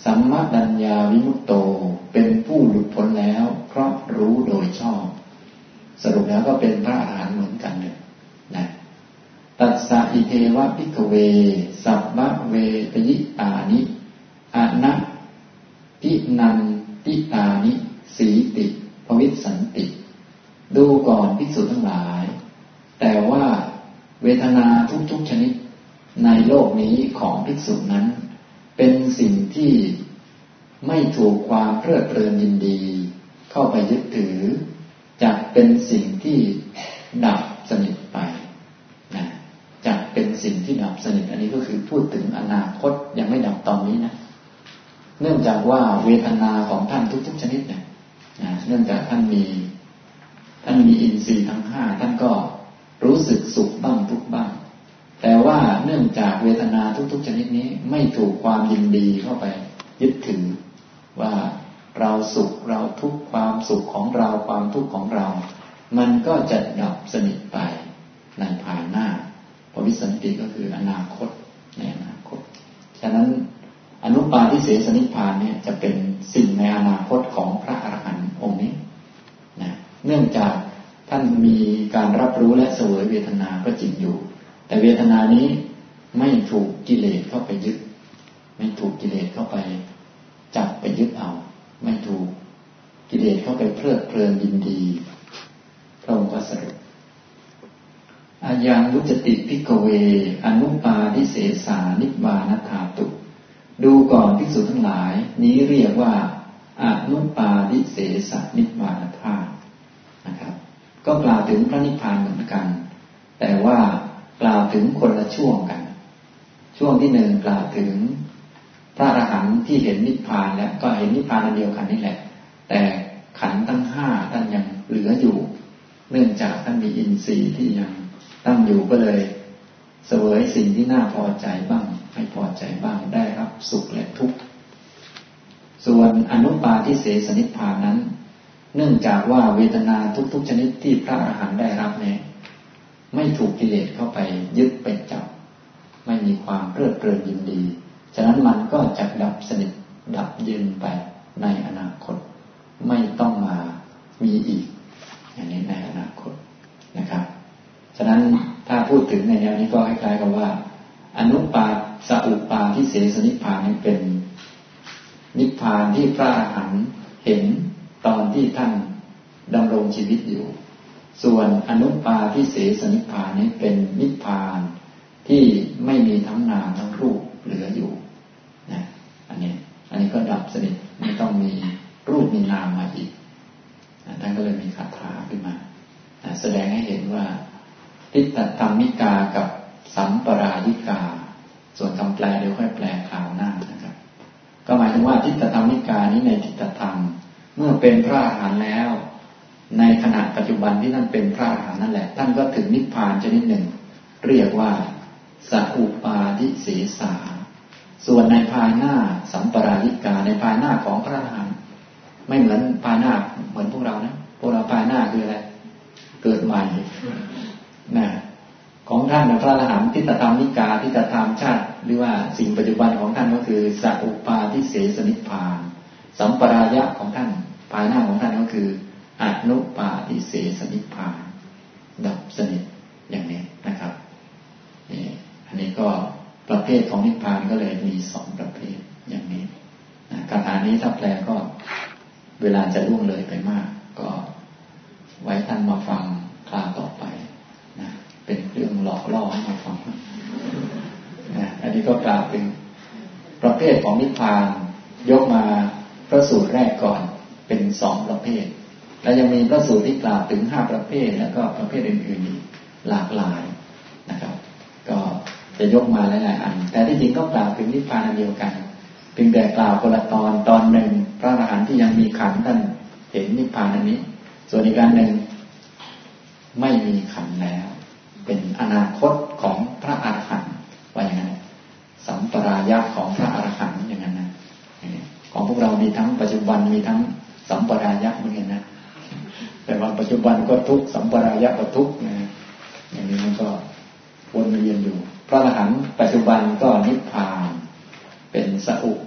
สัมมาดัญญาวิมุตโตเป็นผู้หลุดพ้นแล้วเพราะรู้โดยชอบสรุปแล้วก็เป็นพระอรหันต์เหมือนกันเลยนะตัสสะอิเทวะภิกขเวสัพพะเวทยิตานิอนัตตินันติตานิสีติภวิสันติดูก่อนภิกษุทั้งหลายแต่ว่าเวทนาทุกๆชนิดในโลกนี้ของภิกษุนั้นเป็นสิ่งที่ไม่ถูกความเพลิดเพลินยินดีเข้าไปยึดถือจักเป็นสิ่งที่ดับสนิทไปนะจักเป็นสิ่งที่ดับสนิทอันนี้ก็คือพูดถึงอนาคตยังไม่ดับตอนนี้นะเนื่องจากว่าเวทนาของท่านทุกๆชนิดเนี่ยนะเนื่องจากท่านมีท่านมีอินทรีย์ทั้งห้าท่านก็รู้สึกสุขบ้างทุกข์บ้างแต่ว่าเนื่องจากเวทนาทุกๆชนิดนี้ไม่ถูกความยินดีเข้าไปยึดถือว่าเราสุขเราทุกข์ความสุขของเราความทุกข์ของเรามันก็จะดับสนิทไปในภายหน้าภวิสันติก็คืออนาคตในอนาคตฉะนั้นอนุปาทิเสสนิพพานเนี่ยจะเป็นสิ่งในอนาคตของพระอรหันต์องค์นี้นะเนื่องจากท่านมีการรับรู้และเสวยเวทนาก็จริงอยู่แต่เวทนานี้ไม่ถูกกิเลสเข้าไปยึดไม่ถูกกิเลสเข้าไปจับไปยึดเอาไม่ถูกกิเลสเข้าไปเพลิดเพลินยินดีพระองค์ก็สรุปอายังวุจติภิกขเวอนุปาทิเสสานิบานัฏฐาตุดูก่อนภิกษุทั้งหลายนี้เรียกว่าอนุปาทิเสสนิบานัฏฐานะครับก็กล่าวถึงพระนิพพานเหมือนกันแต่ว่ากล่าวถึงคนละช่วงกันช่วงที่หนึ่งกล่าวถึงพระอรหันต์ที่เห็นนิพพานแล้วก็เห็นนิพพานอันเดียวกันนี่แหละแต่ขันธ์ทั้งห้าท่านยังเหลืออยู่เนื่องจากท่านมีอินทรีย์ที่ยังตั้งอยู่ก็เลยเสวยสิ่งที่น่าพอใจบ้างไม่พอใจบ้างได้รับสุขและทุกข์ส่วนอนุปาทิเสสนิพพานนั้นเนื่องจากว่าเวทนาทุกๆชนิดที่พระอรหันต์ได้รับเนี่ยไม่ถูกกิเลสเข้าไปยึดไปจับไม่มีความเพลิดเพลินยินดีฉะนั้นมันก็จะดับสนิทดับเย็นไปในอนาคตไม่ต้องมามีอีกอย่างนี้ในอนาคตนะครับฉะนั้นถ้าพูดถึงในแนวนี้ก็คล้ายๆกับว่าอนุปาสอุปาทิเสสนิพพานนี้เป็นนิพพานที่พระอรหันต์เห็นตอนที่ท่านดำรงชีวิตอยู่ส่วนอนุปาทิเสสนิพพานนี้เป็นนิพพานที่ไม่มีทั้งนามทั้งรูปเหลืออยู่นะอันนี้อันนี้ก็ดับสนิทไม่ต้องมีรูปมีนามมาอีกนะท่านก็เลยมีคาถาขึ้นมานะแสดงให้เห็นว่าทิฏฐธรรมิกากับสัมปรายิกาส่วนคำแปลเดี๋ยวค่อยแปลคราวหน้านะครับก็หมายถึงว่าทิฏฐธรรมิกานี้ในทิฏฐธรรมเมื่อเป็นพระอรหันต์แล้วในขณะปัจจุบันที่ท่านเป็นพระอรหันต์นั่นแหละท่านก็ถึงนิพพานชนิดหนึ่งเรียกว่าสัพปาทิเสสาส่วนในภายหน้าสัมปรายิกาในภายหน้าของพระอรหันต์ไม่เหมือนภายหน้าเหมือนพวกเรานะพวกเราภายหน้าคืออะไรเกิดใหม่นะของท่านพระอรหันต์ทิฏฐธรรมิกาทิฏฐธรรมชาติหรือว่าสิ่งปัจจุบันของท่านก็คือสัพปาทิเสสนิพพานสัมปรายะของท่านภายหน้าของท่านก็คืออนุปาทิเสสนิพพานดับสนิทอย่างนี้นะครับนี่อันนี้ก็ประเภทของนิพพานก็เลยมีสองประเภทอย่างนี้นะคาถานี้ถ้าแปลก็เวลาจะล่วงเลยไปมากก็ไว้ท่านมาฟังคราวต่อไปนะเป็นเรื่องหลอกล่อให้มาฟังนะอันนี้ก็กล่าวถึงประเภทของนิพพานยกมาพระสูตรแรกก่อนเป็นสองประเภทแล้วยังมีพระสูตรที่กล่าวถึงห้าประเภทแล้วก็ประเภทอื่นๆอีกหลากหลายนะครับก็จะยกมาหลายๆอันแต่ที่จริงก็กล่าวถึงนิพพานอันเดียวกันเพียงแต่กล่าวคนละตอนตอนหนึ่งพระอรหันต์ที่ยังมีขันธ์ท่านเห็นนิพพานอันนี้ส่วนอีกการหนึ่งไม่มีขันธ์แล้วเป็นอนาคตของพระอรหันต์ว่าอย่างนั้นสัมปรายะของพระอรหันต์อย่างนั้นนะของพวกเรามีทั้งปัจจุบันมีทั้งสัมปรายะเหมือนกันนะแต่ว่าปัจจุบันก็ทุกข์สัมปรายะก็ทุกข์นะอย่างนี้มันก็วนเวียนอยู่พระอรหันต์ปัจจุบันก็นิพพานเป็นสัพปาทิ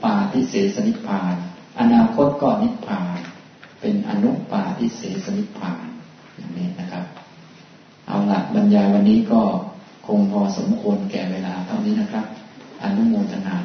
เสสนิพพานอนาคตก็นิพพานเป็นอนุปาทิเสสนิพพานอย่างนี้นะครับเอาละบรรยายวันนี้ก็คงพอสมควรแก่เวลาเท่านี้นะครับอนุโมทนา